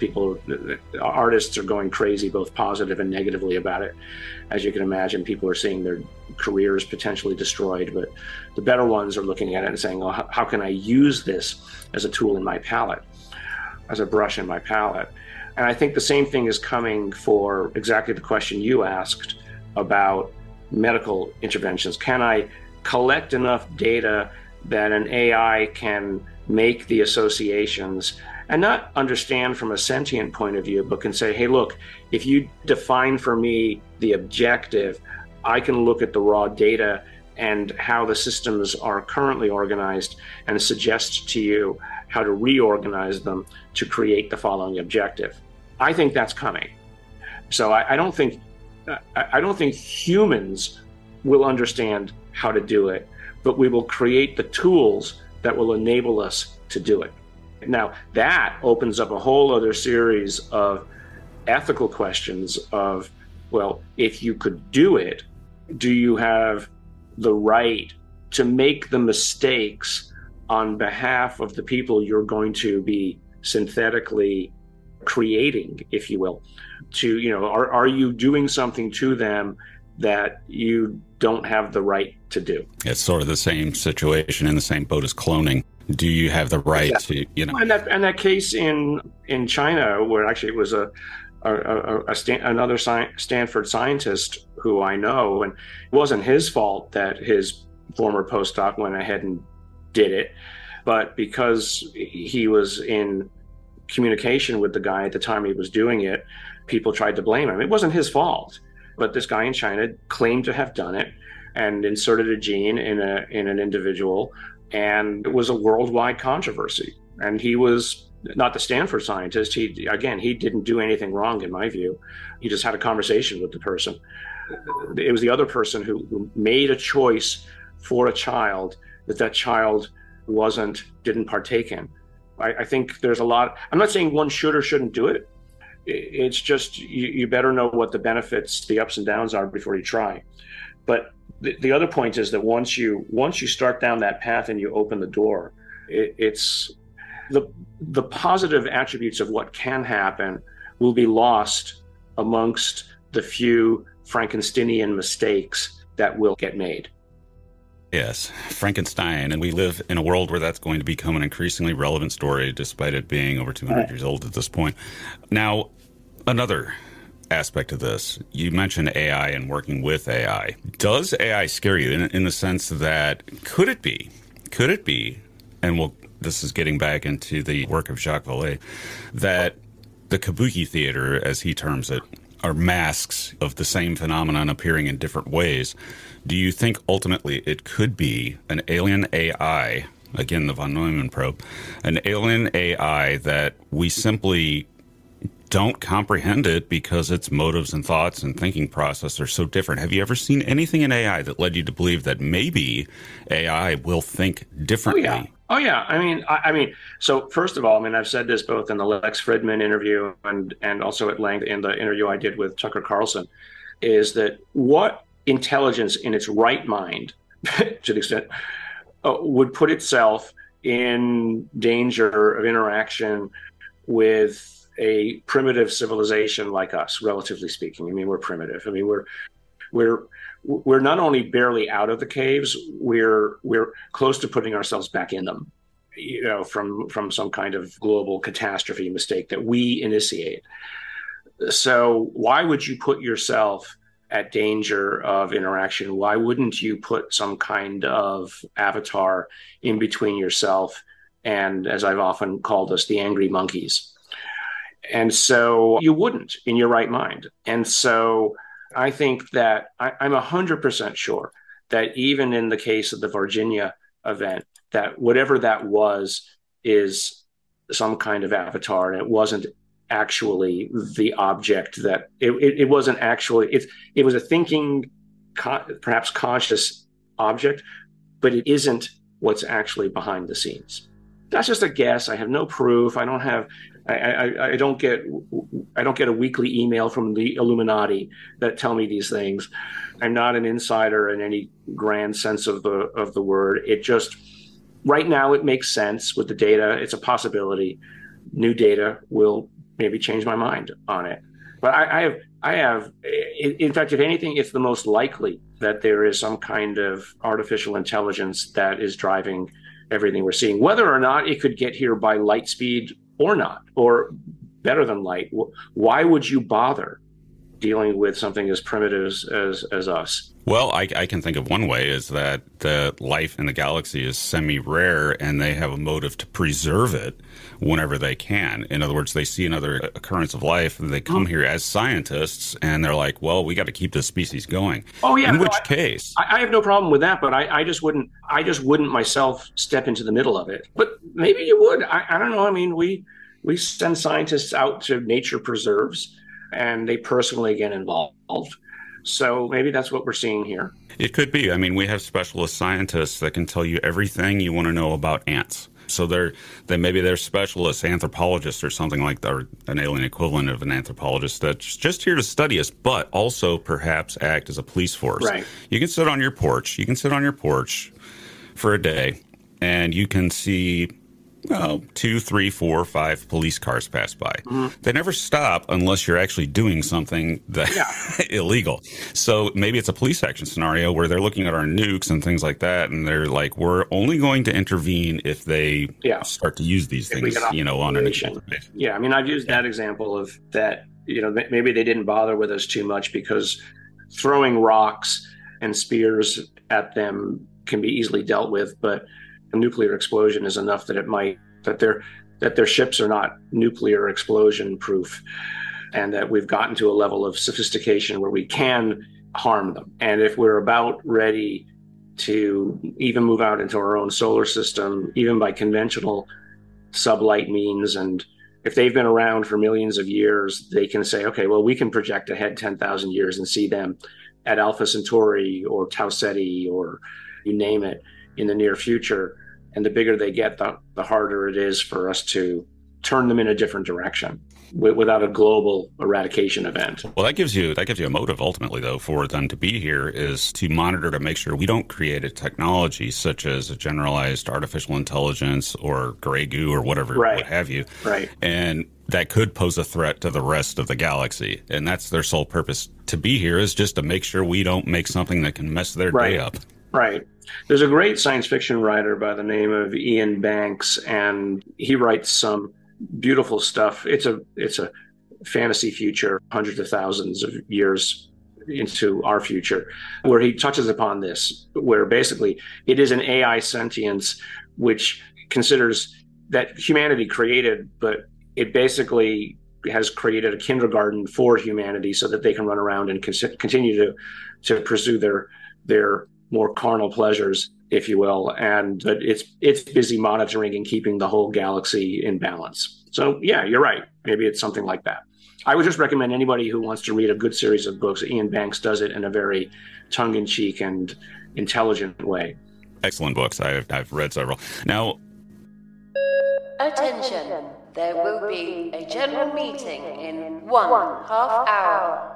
Artists are going crazy, both positive and negatively about it. As you can imagine, people are seeing their careers potentially destroyed, but the better ones are looking at it and saying, oh, how can I use this as a tool in my palette, as a brush in my palette? And I think the same thing is coming for exactly the question you asked about medical interventions. Can I collect enough data that an AI can make the associations and not understand from a sentient point of view, but can say, hey, look, if you define for me the objective, I can look at the raw data and how the systems are currently organized and suggest to you how to reorganize them to create the following objective. I think that's coming. So I don't think humans will understand how to do it, but we will create the tools that will enable us to do it. Now, that opens up a whole other series of ethical questions of, well, if you could do it, do you have the right to make the mistakes on behalf of the people you're going to be synthetically creating, if you will? Are you doing something to them that you don't have the right to do? It's sort of the same situation, in the same boat as cloning. Do you have the right to, And that case in China, where actually it was a another Stanford scientist who I know, and it wasn't his fault that his former postdoc went ahead and did it, but because he was in communication with the guy at the time he was doing it, people tried to blame him. It wasn't his fault, but this guy in China claimed to have done it and inserted a gene in an individual, and it was a worldwide controversy. And he was not the Stanford scientist. He didn't do anything wrong in my view. He just had a conversation with the person. It was the other person who made a choice for a child that child didn't partake in. I think there's a lot. I'm not saying one should or shouldn't do it. It's just you better know what the benefits, the ups and downs are before you try. But the other point is that once you start down that path and you open the door, it's the positive attributes of what can happen will be lost amongst the few Frankensteinian mistakes that will get made. Yes, Frankenstein, and we live in a world where that's going to become an increasingly relevant story, despite it being over 200 years old at this point. Now, another aspect of this, you mentioned AI and working with AI. Does AI scare you in the sense that could it be, and this is getting back into the work of Jacques Vallée, that the kabuki theater, as he terms it, are masks of the same phenomenon appearing in different ways? Do you think ultimately it could be an alien AI, again, the von Neumann probe, an alien AI that we simply don't comprehend it because its motives and thoughts and thinking process are so different? Have you ever seen anything in AI that led you to believe that maybe AI will think differently? Oh yeah. I mean, so first of all, I've said this both in the Lex Fridman interview and also at length in the interview I did with Tucker Carlson, is that what intelligence in its right mind, to the extent, would put itself in danger of interaction with a primitive civilization like us, relatively speaking. We're primitive. We're not only barely out of the caves, we're close to putting ourselves back in them, from some kind of global catastrophe mistake that we initiate. So why would you put yourself at danger of interaction? Why wouldn't you put some kind of avatar in between yourself and, as I've often called us, the angry monkeys? And so you wouldn't in your right mind. And so I think that I'm 100% sure that even in the case of the Virginia event, that whatever that was is some kind of avatar, and it wasn't actually the object that it wasn't actually, it was a thinking, perhaps conscious object, but it isn't what's actually behind the scenes. That's just a guess. I have no proof. I don't get a weekly email from the Illuminati that tell me these things. I'm not an insider in any grand sense of the word. It just, right now it makes sense with the data. It's a possibility. New data will maybe change my mind on it. But I have, in fact, if anything, it's the most likely that there is some kind of artificial intelligence that is driving everything we're seeing, whether or not it could get here by light speed or not, or better than light. Why would you bother dealing with something as primitive as us? Well, I can think of one way is that the life in the galaxy is semi-rare, and they have a motive to preserve it whenever they can. In other words, they see another occurrence of life, and they come here as scientists, and they're like, well, we got to keep this species going. Oh, yeah. In which case? I have no problem with that, but I just wouldn't myself step into the middle of it. But maybe you would. I don't know. We send scientists out to nature preserves, and they personally get involved. So maybe that's what we're seeing here. It could be. We have specialist scientists that can tell you everything you want to know about ants. So maybe they're specialists, anthropologists or something like that, or an alien equivalent of an anthropologist that's just here to study us, but also perhaps act as a police force. Right. You can sit on your porch. For a day, and you can see 2, 3, 4, 5 police cars pass by. Mm-hmm. They never stop unless you're actually doing something illegal. So maybe it's a police action scenario where they're looking at our nukes and things like that, and they're like, we're only going to intervene if they start to use these things, on an issue. Yeah, I've used that example of that maybe they didn't bother with us too much because throwing rocks and spears at them can be easily dealt with, but a nuclear explosion is enough that their ships are not nuclear explosion proof, and that we've gotten to a level of sophistication where we can harm them. And if we're about ready to even move out into our own solar system, even by conventional sublight means, and if they've been around for millions of years, they can say, okay, well, we can project ahead 10,000 years and see them at Alpha Centauri or Tau Ceti or you name it in the near future. And the bigger they get, the harder it is for us to turn them in a different direction without a global eradication event. Well, that gives you a motive ultimately, though, for them to be here, is to monitor to make sure we don't create a technology such as a generalized artificial intelligence or gray goo or whatever, right, what have you. Right. And that could pose a threat to the rest of the galaxy. And that's their sole purpose to be here, is just to make sure we don't make something that can mess their day up. Right. There's a great science fiction writer by the name of Ian Banks, and he writes some beautiful stuff. It's a fantasy future, hundreds of thousands of years into our future, where he touches upon this, where basically it is an AI sentience which considers that humanity created, but it basically has created a kindergarten for humanity so that they can run around and continue to pursue their more carnal pleasures, if you will, but it's busy monitoring and keeping the whole galaxy in balance. So yeah, you're right. Maybe it's something like that. I would just recommend anybody who wants to read a good series of books. Ian Banks does it in a very tongue-in-cheek and intelligent way. Excellent books. I've read several. Now, attention. There will be a general meeting in 1.5 hour.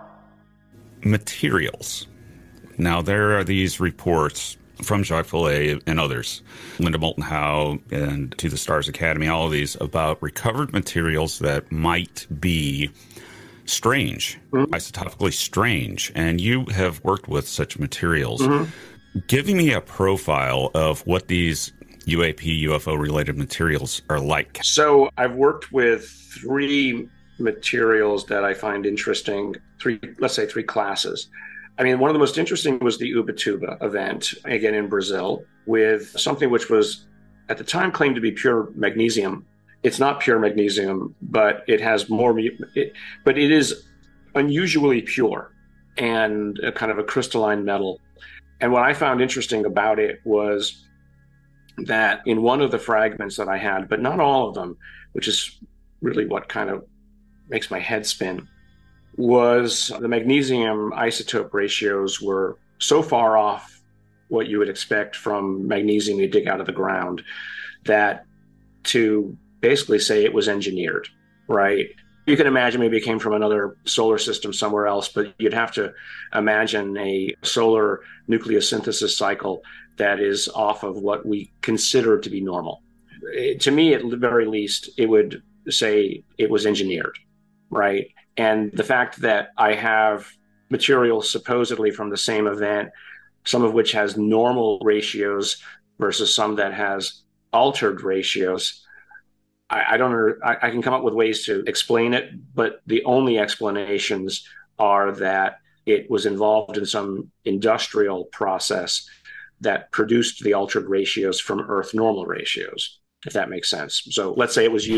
Materials. Now, there are these reports from Jacques Vallée and others, Linda Moulton Howe and To the Stars Academy, all of these, about recovered materials that might be strange, isotopically strange. And you have worked with such materials. Mm-hmm. Give me a profile of what these UAP, UFO-related materials are like. So I've worked with three materials that I find interesting, three classes. I mean, one of the most interesting was the Ubatuba event, again in Brazil, with something which was at the time claimed to be pure magnesium. It's not pure magnesium, but it has more, but it is unusually pure and a kind of a crystalline metal. And what I found interesting about it was that in one of the fragments that I had, but not all of them, which is really what kind of makes my head spin, was the magnesium isotope ratios were so far off what you would expect from magnesium you dig out of the ground that to basically say it was engineered, right? You can imagine maybe it came from another solar system somewhere else, but you'd have to imagine a solar nucleosynthesis cycle that is off of what we consider to be normal. To me, at the very least, it would say it was engineered, right? And the fact that I have materials supposedly from the same event, some of which has normal ratios versus some that has altered ratios, I can come up with ways to explain it, but the only explanations are that it was involved in some industrial process that produced the altered ratios from Earth normal ratios, if that makes sense. So let's say it was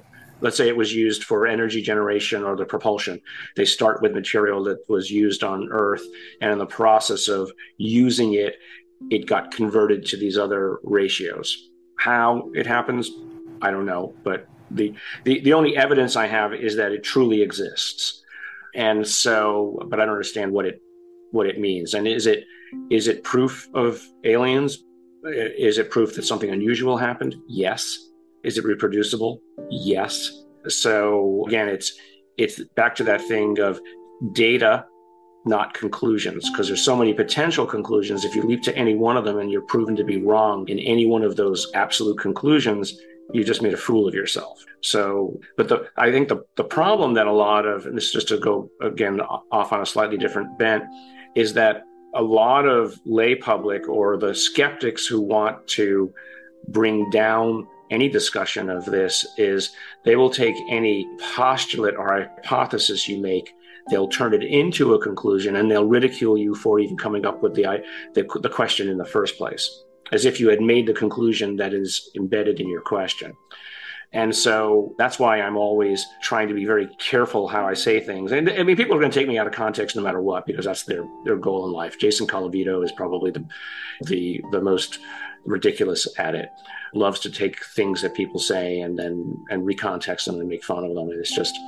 used for energy generation or the propulsion. They start with material that was used on Earth, and in the process of using it, it got converted to these other ratios. How it happens, I don't know, but the only evidence I have is that it truly exists. And so, but I don't understand what it means. And is it proof of aliens? Is it proof that something unusual happened? Yes. Is it reproducible? Yes. So again, it's back to that thing of data, not conclusions, because there's so many potential conclusions. If you leap to any one of them and you're proven to be wrong in any one of those absolute conclusions, you just made a fool of yourself. So, but I think the problem that a lot of, and this is just to go again off on a slightly different bent, is that a lot of lay public or the skeptics who want to bring down any discussion of this is they will take any postulate or hypothesis you make, they'll turn it into a conclusion, and they'll ridicule you for even coming up with the question in the first place, as if you had made the conclusion that is embedded in your question. And so that's why I'm always trying to be very careful how I say things. And I mean, people are going to take me out of context no matter what, because that's their goal in life. Jason Colavito is probably the most ridiculous at it. Loves to take things that people say and recontext them and make fun of them. And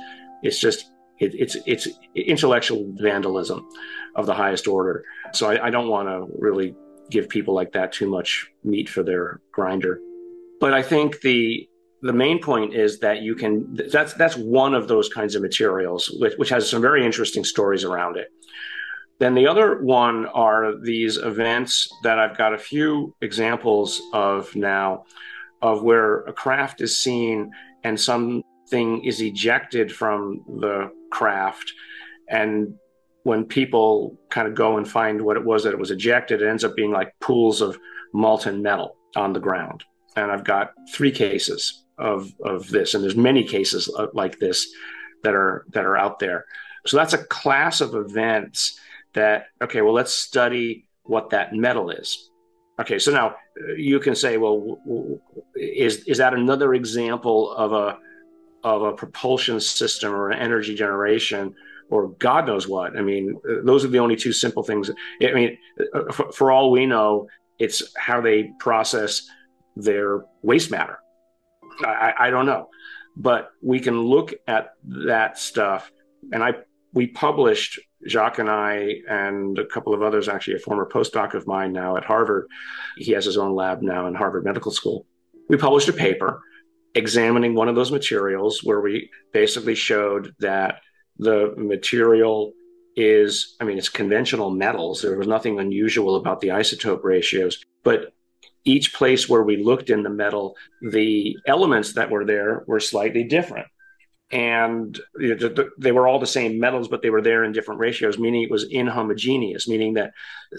it's intellectual vandalism of the highest order. So I don't want to really give people like that too much meat for their grinder. But I think the main point is that that's one of those kinds of materials, which has some very interesting stories around it. Then the other one are these events that I've got a few examples of now, of where a craft is seen and something is ejected from the craft. And when people kind of go and find what it was that it was ejected, it ends up being like pools of molten metal on the ground. And I've got 3 cases of this, and there's many cases like this that are out there. So that's a class of events that, okay, well, let's study what that metal is. Okay, so now you can say, well, is that another example of a propulsion system or an energy generation or God knows what? I mean, those are the only 2 simple things. I mean, for all we know, it's how they process their waste matter. I don't know, but we can look at that stuff. And we published, Jacques and I and a couple of others, actually a former postdoc of mine now at Harvard. He has his own lab now in Harvard Medical School. We published a paper examining one of those materials where we basically showed that the material is, I mean, it's conventional metals. There was nothing unusual about the isotope ratios, but each place where we looked in the metal, the elements that were there were slightly different. And they were all the same metals, but they were there in different ratios, meaning it was inhomogeneous, meaning that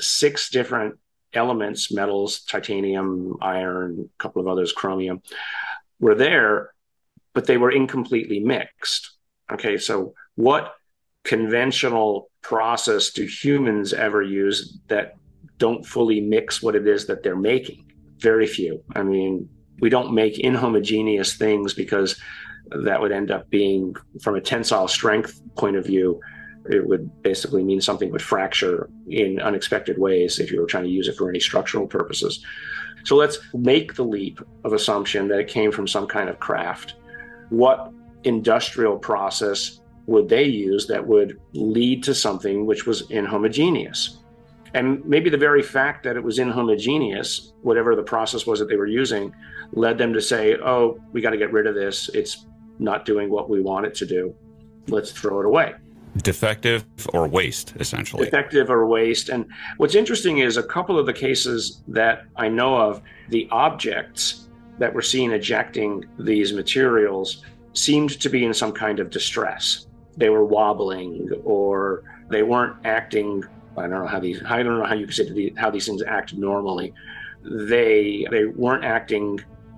6 different elements, metals, titanium, iron, a couple of others, chromium, were there, but they were incompletely mixed. Okay, so what conventional process do humans ever use that don't fully mix what it is that they're making? Very few. I mean, we don't make inhomogeneous things because that would end up being, from a tensile strength point of view, it would basically mean something would fracture in unexpected ways if you were trying to use it for any structural purposes. So let's make the leap of assumption that it came from some kind of craft. What industrial process would they use that would lead to something which was inhomogeneous? And maybe the very fact that it was inhomogeneous, whatever the process was that they were using, led them to say, oh, we got to get rid of this. It's not doing what we want it to do. Let's throw it away. Defective or waste, essentially. Defective or waste. And what's interesting is a couple of the cases that I know of, the objects that were seen ejecting these materials seemed to be in some kind of distress. They were wobbling, or they weren't acting. I don't know how you could say how these things act normally. They weren't acting,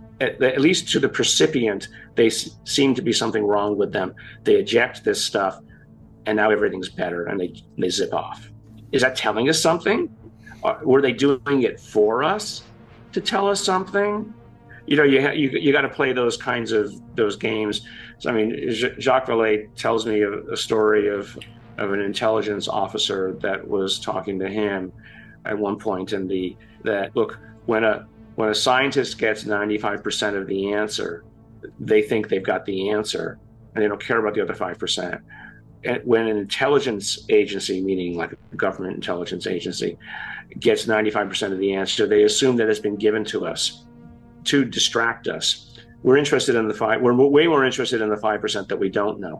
at least to the recipient, they seem to be something wrong with them. They eject this stuff, and now everything's better, and they zip off. Is that telling us something? Were they doing it for us to tell us something? You know, you got to play those kinds of those games. So, I mean, Jacques Vallée tells me a story of an intelligence officer that was talking to him at one point, and look, when a scientist gets 95% of the answer, they think they've got the answer, and they don't care about the other 5%. And when an intelligence agency, meaning like a government intelligence agency, gets 95% of the answer, they assume that it's been given to us to distract us. We're interested in we're way more interested in the 5% that we don't know.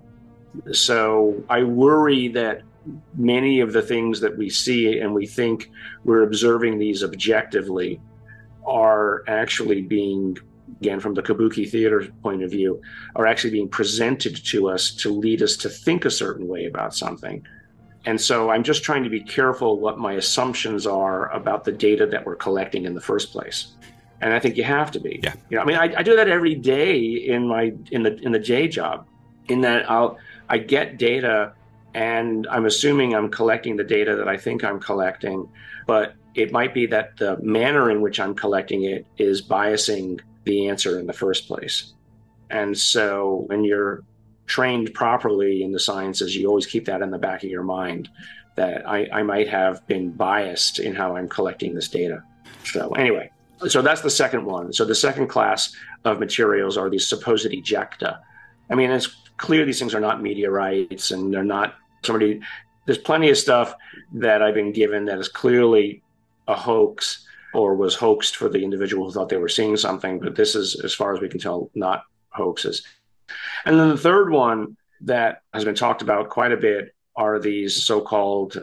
So I worry that many of the things that we see and we think we're observing these objectively are actually being, again, from the Kabuki theater point of view, are actually being presented to us to lead us to think a certain way about something. And so I'm just trying to be careful what my assumptions are about the data that we're collecting in the first place. And I think you have to be. Yeah. I mean, I do that every day in the J job, in that I get data and I'm assuming I'm collecting the data that I think I'm collecting, but it might be that the manner in which I'm collecting it is biasing the answer in the first place. And so when you're trained properly in the sciences, you always keep that in the back of your mind, that I might have been biased in how I'm collecting this data. So anyway, so that's the second one. So the second class of materials are these supposed ejecta. I mean, it's clear these things are not meteorites, and they're not there's plenty of stuff that I've been given that is clearly a hoax or was hoaxed for the individual who thought they were seeing something. But this is, as far as we can tell, not hoaxes. And then the third one that has been talked about quite a bit are these so-called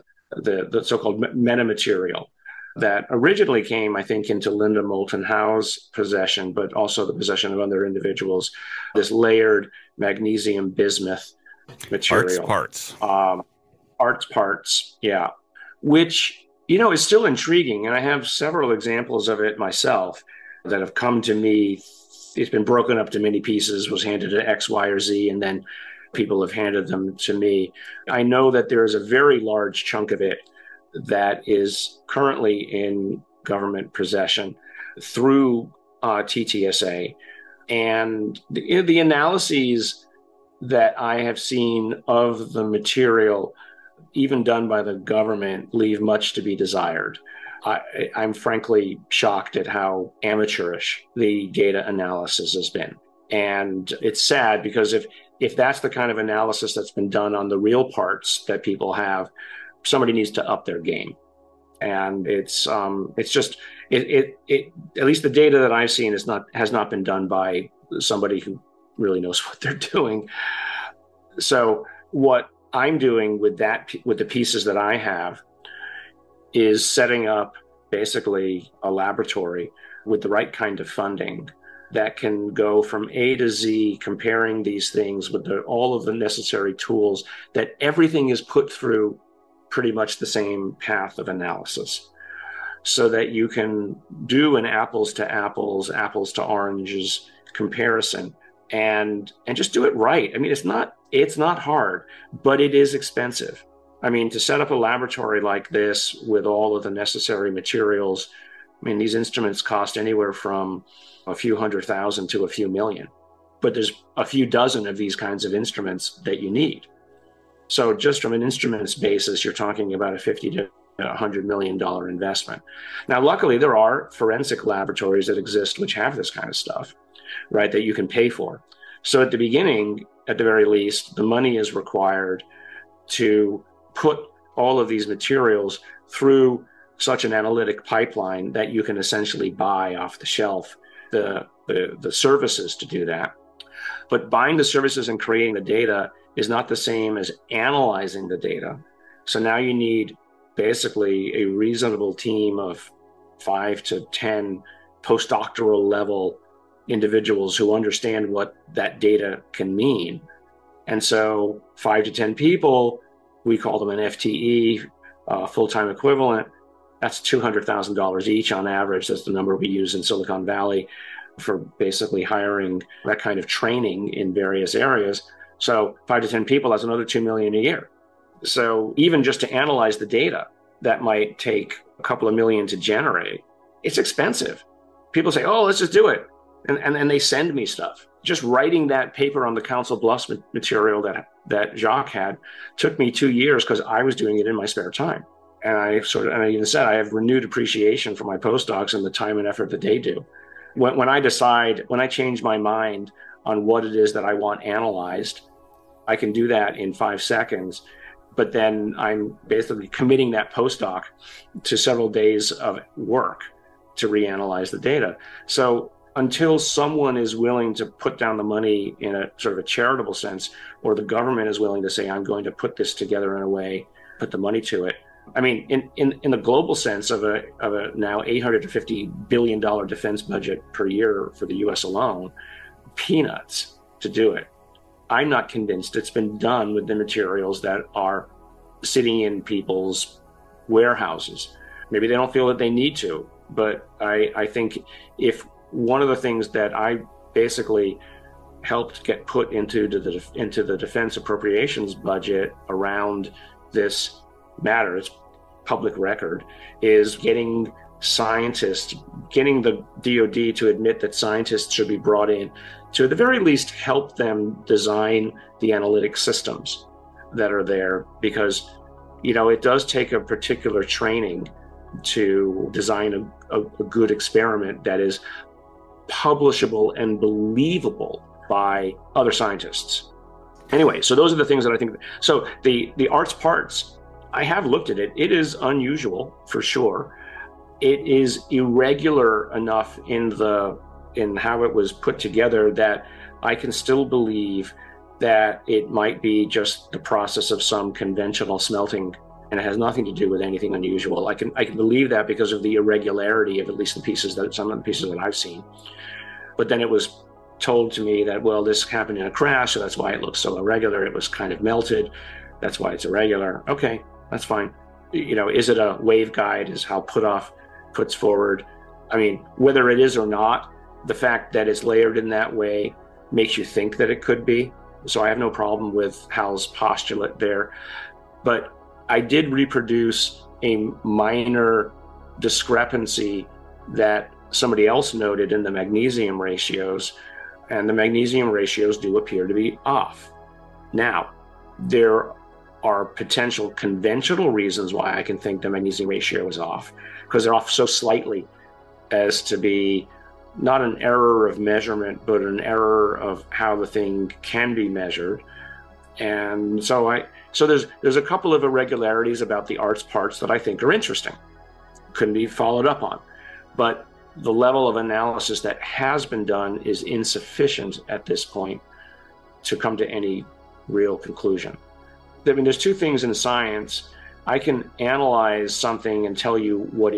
metamaterial that originally came, I think, into Linda Moulton Howe's possession, but also the possession of other individuals, this layered magnesium bismuth material. Arts parts, yeah. Which, is still intriguing. And I have several examples of it myself that have come to me. It's been broken up to many pieces, was handed to X, Y, or Z, and then people have handed them to me. I know that there is a very large chunk of it that is currently in government possession through TTSA. And the analyses that I have seen of the material, even done by the government, leave much to be desired. I'm frankly shocked at how amateurish the data analysis has been. And it's sad, because if that's the kind of analysis that's been done on the real parts that people have, somebody needs to up their game. And it's just at least the data that I've seen has not been done by somebody who really knows what they're doing. So what I'm doing with the pieces that I have is setting up basically a laboratory with the right kind of funding that can go from A to Z, comparing these things with all of the necessary tools, that everything is put through pretty much the same path of analysis, so that you can do an apples to apples, apples to oranges comparison and just do it right. I mean, it's not hard, but it is expensive. I mean, to set up a laboratory like this with all of the necessary materials, I mean, these instruments cost anywhere from a few $100,000 to a few million, but there's a few dozen of these kinds of instruments that you need. So just from an instruments basis, you're talking about a $50 to $100 million investment. Now, luckily, there are forensic laboratories that exist which have this kind of stuff, right, that you can pay for. So at the beginning, at the very least, the money is required to put all of these materials through such an analytic pipeline that you can essentially buy off the shelf the services to do that. But buying the services and creating the data is not the same as analyzing the data. So now you need basically a reasonable team of 5 to 10 postdoctoral level individuals who understand what that data can mean. And so 5 to 10 people, we call them an FTE, full-time equivalent. That's $200,000 each on average. That's the number we use in Silicon Valley for basically hiring that kind of training in various areas. So 5 to 10 people, that's another $2 million a year. So even just to analyze the data, that might take a couple of million to generate. It's expensive. People say, oh, let's just do it. And they send me stuff. Just writing that paper on the Council Bluffs material that Jacques had took me 2 years, because I was doing it in my spare time. And I even said, I have renewed appreciation for my postdocs and the time and effort that they do. When I change my mind on what it is that I want analyzed, I can do that in 5 seconds. But then I'm basically committing that postdoc to several days of work to reanalyze the data. So until someone is willing to put down the money in a sort of a charitable sense, or the government is willing to say, I'm going to put this together in a way, put the money to it. I mean, in the global sense of a now $850 billion defense budget per year for the US alone, peanuts to do it. I'm not convinced it's been done with the materials that are sitting in people's warehouses. Maybe they don't feel that they need to, But I think if one of the things that I basically helped get put into the defense appropriations budget around this matter, it's public record, is getting the DoD to admit that scientists should be brought in to at the very least help them design the analytic systems that are there, because it does take a particular training to design a good experiment that is publishable and believable by other scientists. Anyway, so those are the things that I think. So the arts parts, I have looked at it. It is unusual for sure. It is irregular enough in how it was put together that I can still believe that it might be just the process of some conventional smelting, and it has nothing to do with anything unusual. I can believe that because of the irregularity of at least some of the pieces that I've seen. But then it was told to me that, well, this happened in a crash, so that's why it looks so irregular. It was kind of melted. That's why it's irregular. Okay, that's fine. Is it a waveguide? Is how puts forward? I mean, whether it is or not, the fact that it's layered in that way makes you think that it could be. So I have no problem with Hal's postulate there. But I did reproduce a minor discrepancy that somebody else noted in the magnesium ratios, and the magnesium ratios do appear to be off. Now, there are potential conventional reasons why I can think the magnesium ratio is off, because they're off so slightly as to be not an error of measurement, but an error of how the thing can be measured. And so there's a couple of irregularities about the arts parts that I think are interesting, couldn't be followed up on. But the level of analysis that has been done is insufficient at this point to come to any real conclusion. I mean, there's two things in science. I can analyze something and tell you what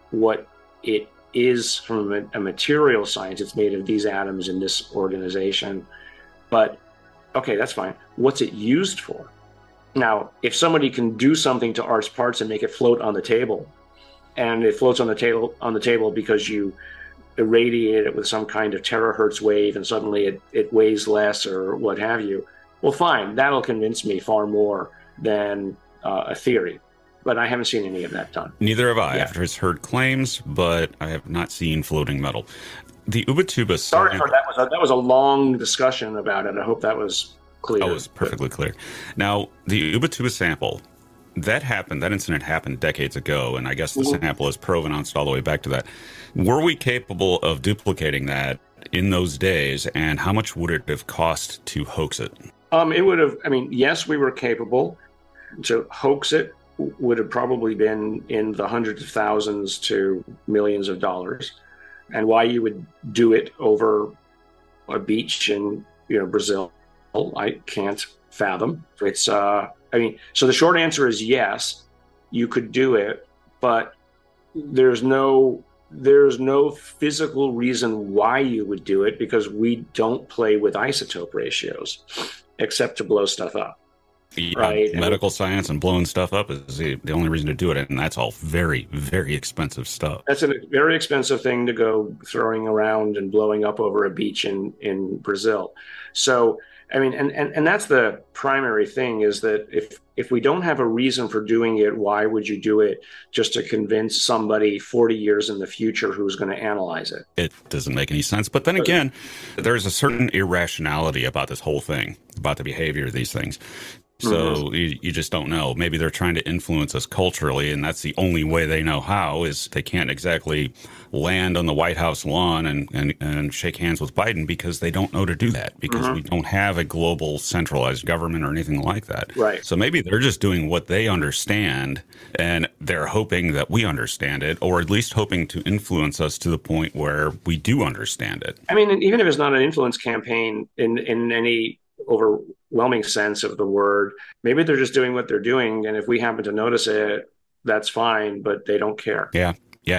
it is from a material science. It's made of these atoms in this organization. But, okay, that's fine. What's it used for? Now, if somebody can do something to arts parts and make it float on the table, and it floats on the table because you irradiate it with some kind of terahertz wave and suddenly it weighs less or what have you, well, fine, that'll convince me far more than a theory. But I haven't seen any of that done. Neither have I. I've just heard claims, but I have not seen floating metal. The Ubatuba... Sorry for that. That was a long discussion about it. I hope that was clear. Oh, it was perfectly clear. Now, the Ubatuba sample, that incident happened decades ago, and I guess the sample is provenance all the way back to that. Were we capable of duplicating that in those days, and how much would it have cost to hoax it? It would have, yes, we were capable. To hoax it would have probably been in the hundreds of thousands to millions of dollars. And why you would do it over a beach in Brazil, I can't fathom. It's so the short answer is yes, you could do it, but there's no physical reason why you would do it, because we don't play with isotope ratios except to blow stuff up. Right. Medical science and blowing stuff up is the only reason to do it, and that's all very, very expensive stuff. That's a very expensive thing to go throwing around and blowing up over a beach in Brazil. So, and that's the primary thing, is that if we don't have a reason for doing it, why would you do it just to convince somebody 40 years in the future who's going to analyze it? It doesn't make any sense. But then again, there's a certain irrationality about this whole thing, about the behavior of these things. So you just don't know. Maybe they're trying to influence us culturally, and that's the only way they know how, is they can't exactly land on the White House lawn and shake hands with Biden, because they don't know to do that, because we don't have a global centralized government or anything like that. Right. So maybe they're just doing what they understand, and they're hoping that we understand it, or at least hoping to influence us to the point where we do understand it. Even if it's not an influence campaign in any overwhelming sense of the word, maybe they're just doing what they're doing, and if we happen to notice it, that's fine, but they don't care. Yeah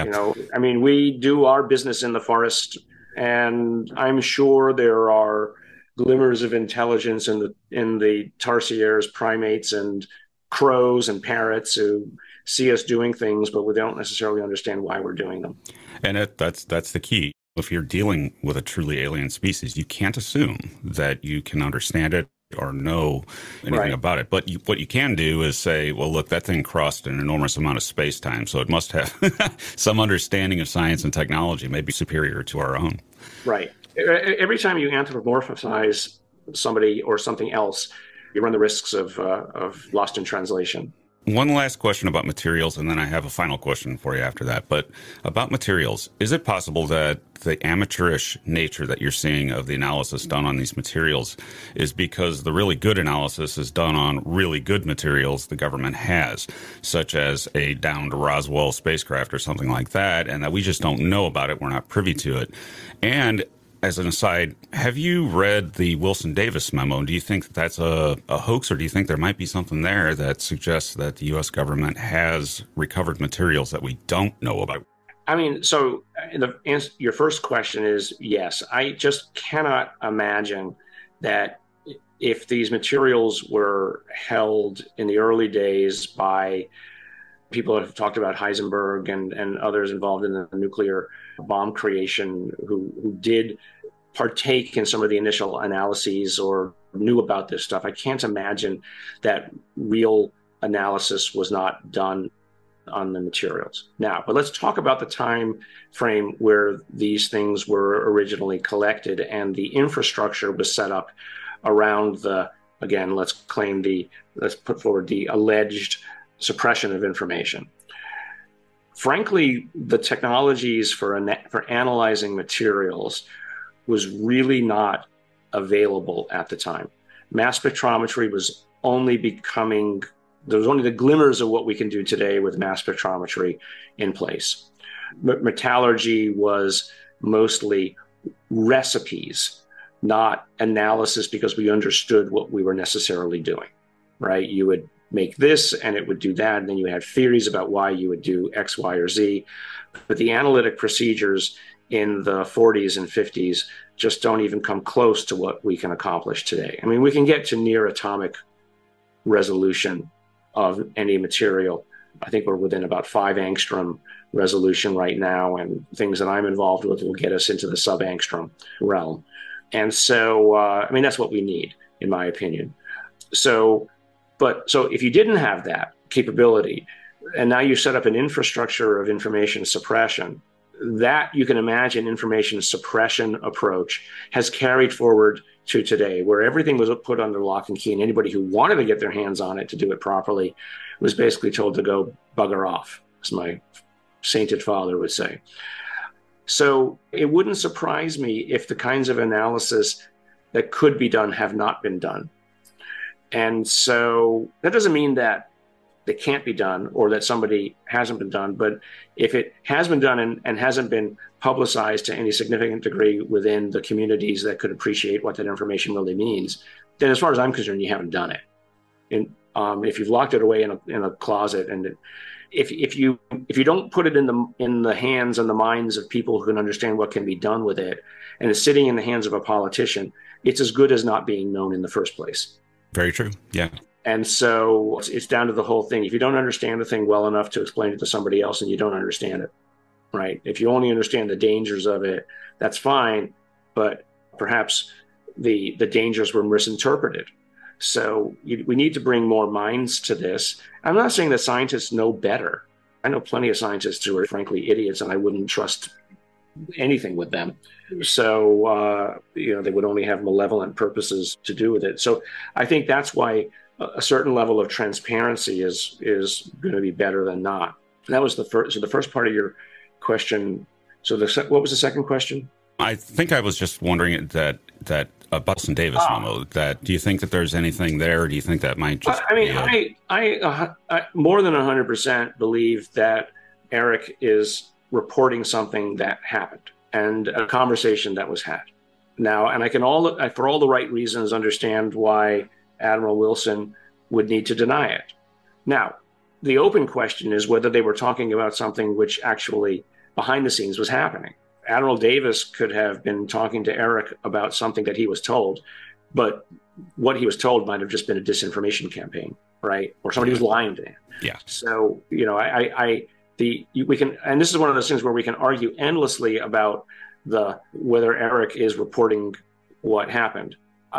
We do our business in the forest, and I'm sure there are glimmers of intelligence in the tarsiers, primates, and crows and parrots who see us doing things, but we don't necessarily understand why we're doing them. And that's the key. If you're dealing with a truly alien species, you can't assume that you can understand it or know anything about it. But what you can do is say, well, look, that thing crossed an enormous amount of space-time, so it must have some understanding of science and technology, maybe superior to our own. Right. Every time you anthropomorphize somebody or something else, you run the risks of lost in translation. One last question about materials, and then I have a final question for you after that. But about materials, is it possible that the amateurish nature that you're seeing of the analysis done on these materials is because the really good analysis is done on really good materials the government has, such as a downed Roswell spacecraft or something like that, and that we just don't know about it, we're not privy to it? And as an aside, have you read the Wilson Davis memo? Do you think that that's a hoax, or do you think there might be something there that suggests that the U.S. government has recovered materials that we don't know about? I mean, so your first question is yes. I just cannot imagine that if these materials were held in the early days by people that have talked about Heisenberg and others involved in the nuclear bomb creation who did partake in some of the initial analyses or knew about this stuff. I can't imagine that real analysis was not done on the materials. Now, but let's talk about the time frame where these things were originally collected and the infrastructure was set up around let's put forward the alleged suppression of information. Frankly, the technologies for analyzing materials was really not available at the time. Mass spectrometry was only becoming, there was only the glimmers of what we can do today with mass spectrometry in place. Metallurgy was mostly recipes, not analysis, because we understood what we were necessarily doing, right? You would make this and it would do that, and then you had theories about why you would do X, Y, or Z. But the analytic procedures in the 40s and 50s just don't even come close to what we can accomplish today. I mean, we can get to near atomic resolution of any material. I think we're within about 5 angstrom resolution right now, and things that I'm involved with will get us into the sub-angstrom realm. And so, I mean, that's what we need, in my opinion. So if you didn't have that capability, and now you set up an infrastructure of information suppression, that you can imagine information suppression approach has carried forward to today, where everything was put under lock and key, and anybody who wanted to get their hands on it to do it properly was basically told to go bugger off, as my sainted father would say. So it wouldn't surprise me if the kinds of analysis that could be done have not been done. And so that doesn't mean that they can't be done or that somebody hasn't been done. But if it has been done and hasn't been publicized to any significant degree within the communities that could appreciate what that information really means, then as far as I'm concerned, you haven't done it. And if you've locked it away in a closet, and if you don't put it in the hands and the minds of people who can understand what can be done with it, and it's sitting in the hands of a politician, it's as good as not being known in the first place. Very true. Yeah. And so it's down to the whole thing. If you don't understand the thing well enough to explain it to somebody else, and you don't understand it, right? If you only understand the dangers of it, that's fine. But perhaps the dangers were misinterpreted. So we need to bring more minds to this. I'm not saying that scientists know better. I know plenty of scientists who are frankly idiots, and I wouldn't trust anything with them. So, they would only have malevolent purposes to do with it. So I think that's why a certain level of transparency is going to be better than not. That was the first. So the first part of your question. So what was the second question? I think I was just wondering that Wilson Davis memo. That do you think that there's anything there? Or do you think that might just? I more than 100% believe that Eric is reporting something that happened and a conversation that was had. Now, and I can for all the right reasons understand why Admiral Wilson would need to deny it. Now, the open question is whether they were talking about something which actually behind the scenes was happening. Admiral Davis could have been talking to Eric about something that he was told, but what he was told might have just been a disinformation campaign, right? Or somebody was lying to him. Yeah. So, we can, and this is one of those things where we can argue endlessly about whether Eric is reporting what happened.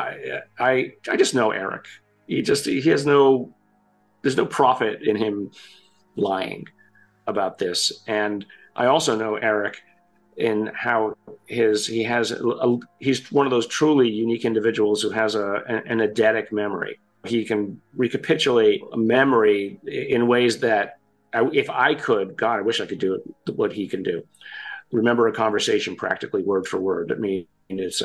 I just know Eric. There's no profit in him lying about this. And I also know Eric in how he's one of those truly unique individuals who has an eidetic memory. He can recapitulate a memory in ways that if I could, God, I wish I could do it, what he can do. Remember a conversation practically word for word. I mean, it's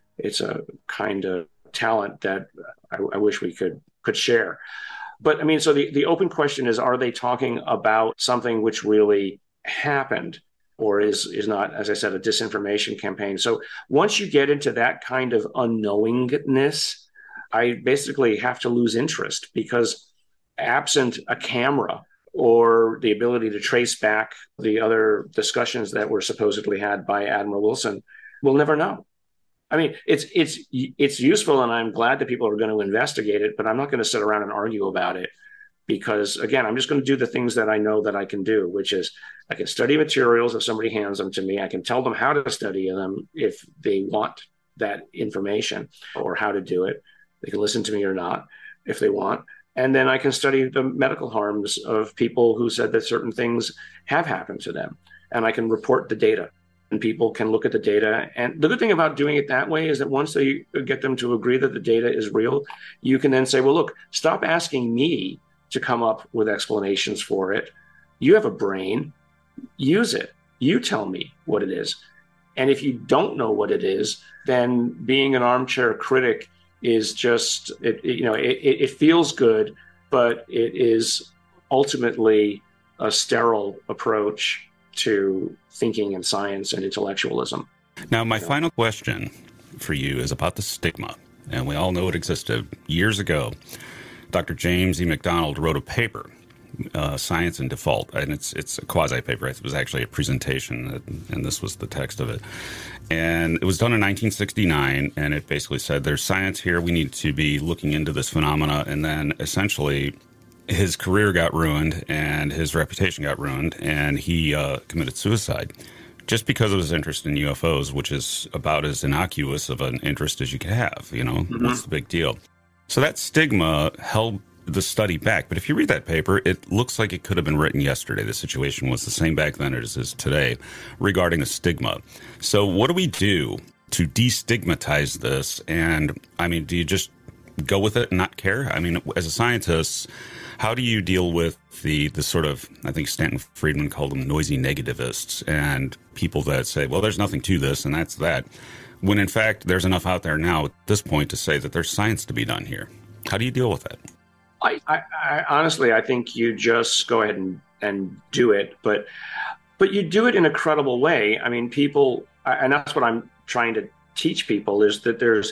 a kind of talent that I wish we could share. But I mean, so the open question is, are they talking about something which really happened, or is not, as I said, a disinformation campaign? So once you get into that kind of unknowingness, I basically have to lose interest, because absent a camera or the ability to trace back the other discussions that were supposedly had by Admiral Wilson, we'll never know. I mean, it's useful, and I'm glad that people are going to investigate it, but I'm not going to sit around and argue about it, because, again, I'm just going to do the things that I know that I can do, which is I can study materials if somebody hands them to me. I can tell them how to study them if they want that information, or how to do it. They can listen to me or not if they want. And then I can study the medical harms of people who said that certain things have happened to them, and I can report the data. And people can look at the data. And the good thing about doing it that way is that once they get them to agree that the data is real, you can then say, well, look, stop asking me to come up with explanations for it. You have a brain, use it. You tell me what it is. And if you don't know what it is, then being an armchair critic is just, it feels good, but it is ultimately a sterile approach to thinking and science and intellectualism. Now, my final question for you is about the stigma. And we all know it existed years ago. Dr. James E. McDonald wrote a paper, Science in Default, and it's a quasi-paper. It was actually a presentation, and this was the text of it. And it was done in 1969, and it basically said, there's science here, we need to be looking into this phenomena, and then essentially his career got ruined and his reputation got ruined, and he committed suicide just because of his interest in UFOs, which is about as innocuous of an interest as you could have. What's the big deal? So that stigma held the study back. But if you read that paper, it looks like it could have been written yesterday. The situation was the same back then as it is today regarding a stigma. So what do we do to destigmatize this? And I mean, do you just go with it and not care? I mean, as a scientist, how do you deal with the sort of, I think Stanton Friedman called them noisy negativists, and people that say, well, there's nothing to this and that's that, when in fact there's enough out there now at this point to say that there's science to be done here? How do you deal with that? I honestly, I think you just go ahead and do it, but you do it in a credible way. I mean, people, and that's what I'm trying to teach people, is that there's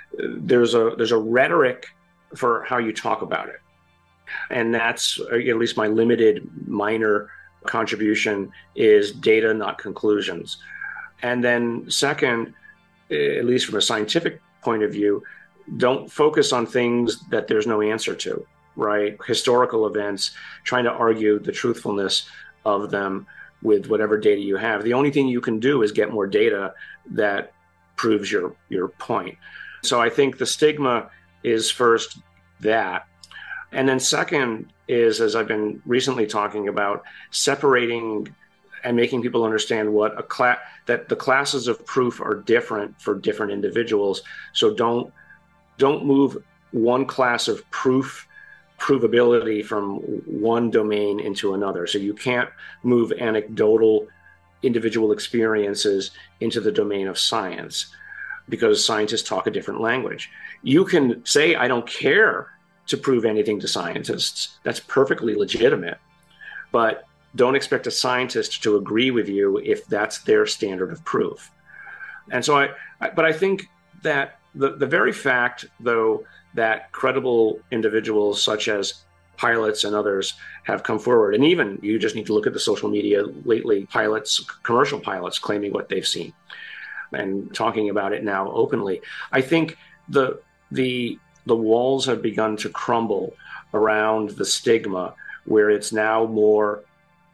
a rhetoric for how you talk about it. And that's, at least my limited minor contribution, is data, not conclusions. And then second, at least from a scientific point of view, don't focus on things that there's no answer to, right? Historical events, trying to argue the truthfulness of them with whatever data you have. The only thing you can do is get more data that proves your point. So I think the stigma is first that. And then second is, as I've been recently talking about, separating and making people understand that the classes of proof are different for different individuals. So don't move one class of provability from one domain into another. So you can't move anecdotal individual experiences into the domain of science, because scientists talk a different language. You can say, I don't care to prove anything to scientists. That's perfectly legitimate. But don't expect a scientist to agree with you if that's their standard of proof. And so I think that the very fact, though, that credible individuals such as pilots and others have come forward, and even you just need to look at the social media lately, commercial pilots claiming what they've seen and talking about it now openly. I think the walls have begun to crumble around the stigma, where it's now more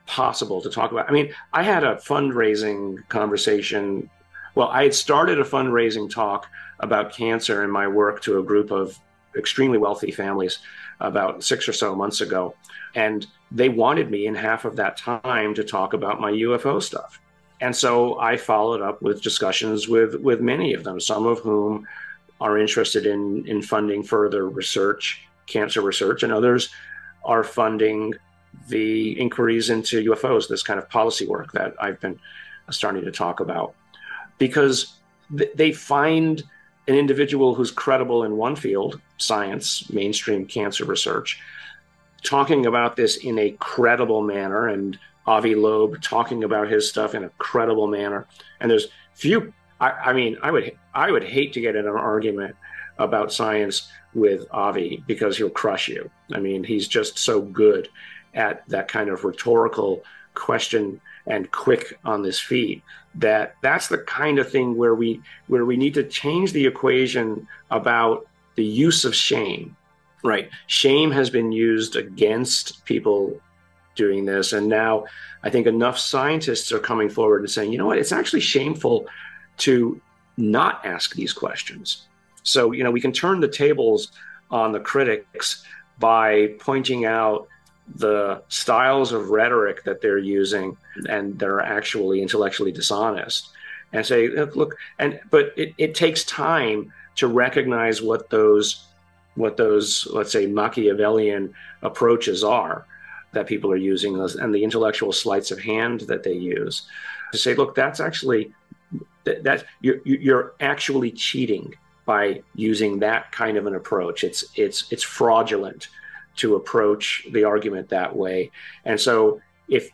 possible to talk about. I mean, I had a fundraising conversation. Well, I had started a fundraising talk about cancer in my work to a group of extremely wealthy families about 6 or so months ago. And they wanted me in half of that time to talk about my UFO stuff. And so I followed up with discussions with many of them, some of whom are interested in funding further research, cancer research, and others are funding the inquiries into UFOs, this kind of policy work that I've been starting to talk about. Because they find an individual who's credible in one field, science, mainstream cancer research, talking about this in a credible manner, and Avi Loeb talking about his stuff in a credible manner. And there's few, I mean, I would hate to get in an argument about science with Avi because he'll crush you. I mean, he's just so good at that kind of rhetorical question and quick on his feet, that's the kind of thing where we need to change the equation about the use of shame, right? Shame has been used against people doing this. And now I think enough scientists are coming forward and saying, you know what, it's actually shameful to not ask these questions. So, you know, we can turn the tables on the critics by pointing out the styles of rhetoric that they're using and they're actually intellectually dishonest, and say, look, but it takes time to recognize what those, let's say, Machiavellian approaches are that people are using, and the intellectual sleights of hand that they use to say, look, that's actually, that you're actually cheating by using that kind of an approach. It's fraudulent to approach the argument that way. And so if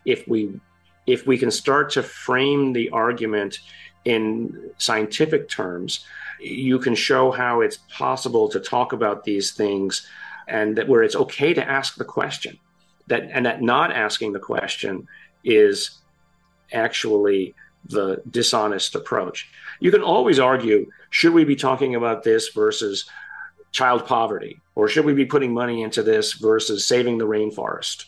we can start to frame the argument in scientific terms, you can show how it's possible to talk about these things, and that where it's okay to ask the question, that not asking the question is actually the dishonest approach. You can always argue, should we be talking about this versus child poverty, or should we be putting money into this versus saving the rainforest?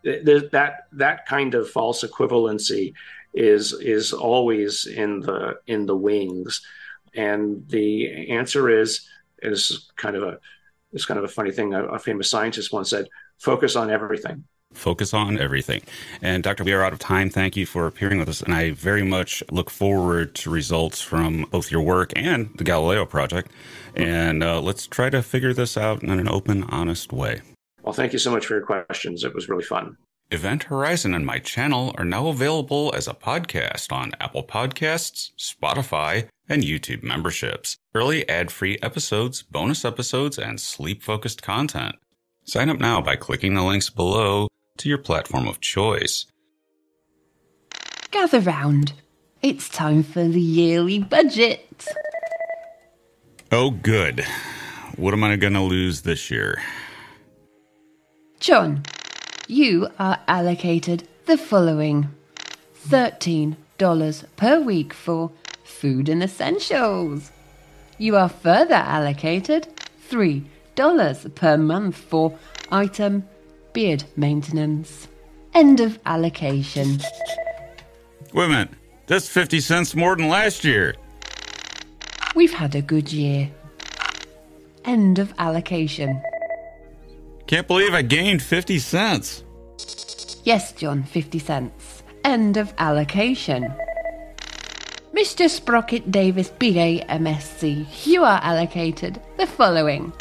That kind of false equivalency is always in the wings, and the answer is kind of a funny thing. A famous scientist once said, "Focus on everything." Focus on everything. And Dr. we are out of time. Thank you for appearing with us. And I very much look forward to results from both your work and the Galileo Project. And let's try to figure this out in an open, honest way. Well, thank you so much for your questions. It was really fun. Event Horizon and my channel are now available as a podcast on Apple Podcasts, Spotify, and YouTube memberships. Early ad-free episodes, bonus episodes, and sleep-focused content. Sign up now by clicking the links below to your platform of choice. Gather round. It's time for the yearly budget. Oh, good. What am I going to lose this year? John, you are allocated the following: $13 per week for food and essentials. You are further allocated $3 per month for item beard maintenance. End of allocation. Wait a minute. That's 50 cents more than last year. We've had a good year. End of allocation. Can't believe I gained 50 cents. Yes, John, 50 cents. End of allocation. Mr. Sprocket Davis, BA, MSc, you are allocated the following: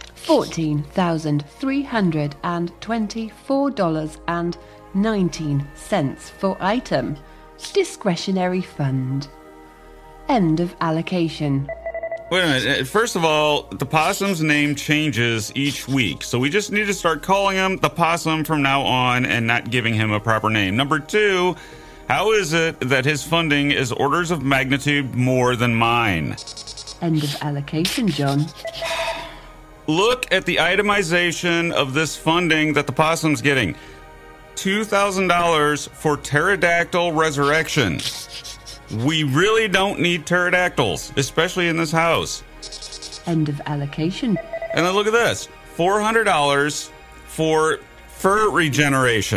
$14,324.19 for item discretionary fund. End of allocation. Wait a minute. First of all, the possum's name changes each week, so we just need to start calling him the possum from now on and not giving him a proper name. Number two, how is it that his funding is orders of magnitude more than mine? End of allocation, John. Look at the itemization of this funding that the possum's getting. $2,000 for pterodactyl resurrection. We really don't need pterodactyls, especially in this house. End of allocation. And then look at this. $400 for fur regeneration.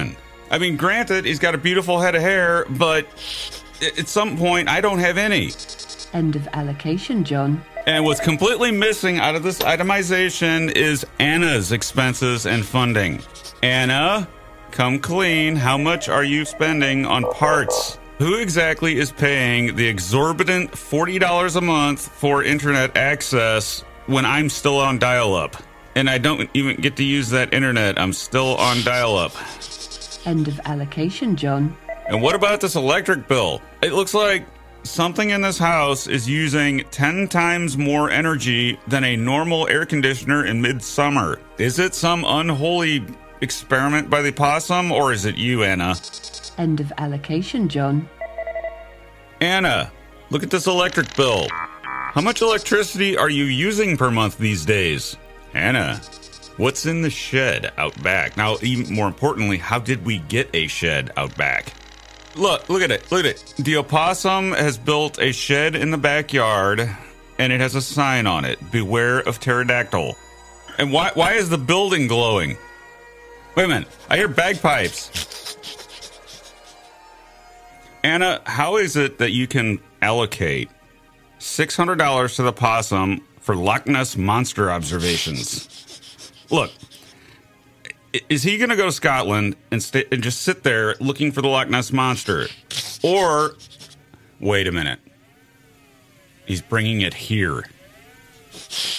I mean, granted, he's got a beautiful head of hair, but at some point, I don't have any. End of allocation, John. And what's completely missing out of this itemization is Anna's expenses and funding. Anna, come clean. How much are you spending on parts? Who exactly is paying the exorbitant $40 a month for internet access when I'm still on dial-up? And I don't even get to use that internet. I'm still on dial-up. End of allocation, John. And what about this electric bill? It looks like something in this house is using 10 times more energy than a normal air conditioner in midsummer. Is it some unholy experiment by the possum, or is it you, Anna? End of allocation, John. Anna, look at this electric bill. How much electricity are you using per month these days? Anna, what's in the shed out back? Now, even more importantly, how did we get a shed out back? Look at it. Look at it. The opossum has built a shed in the backyard, and it has a sign on it, beware of pterodactyl. And why is the building glowing? Wait a minute. I hear bagpipes. Anna, how is it that you can allocate $600 to the possum for Loch Ness Monster observations? Look, is he going to go to Scotland and just sit there looking for the Loch Ness Monster? Or, wait a minute, he's bringing it here.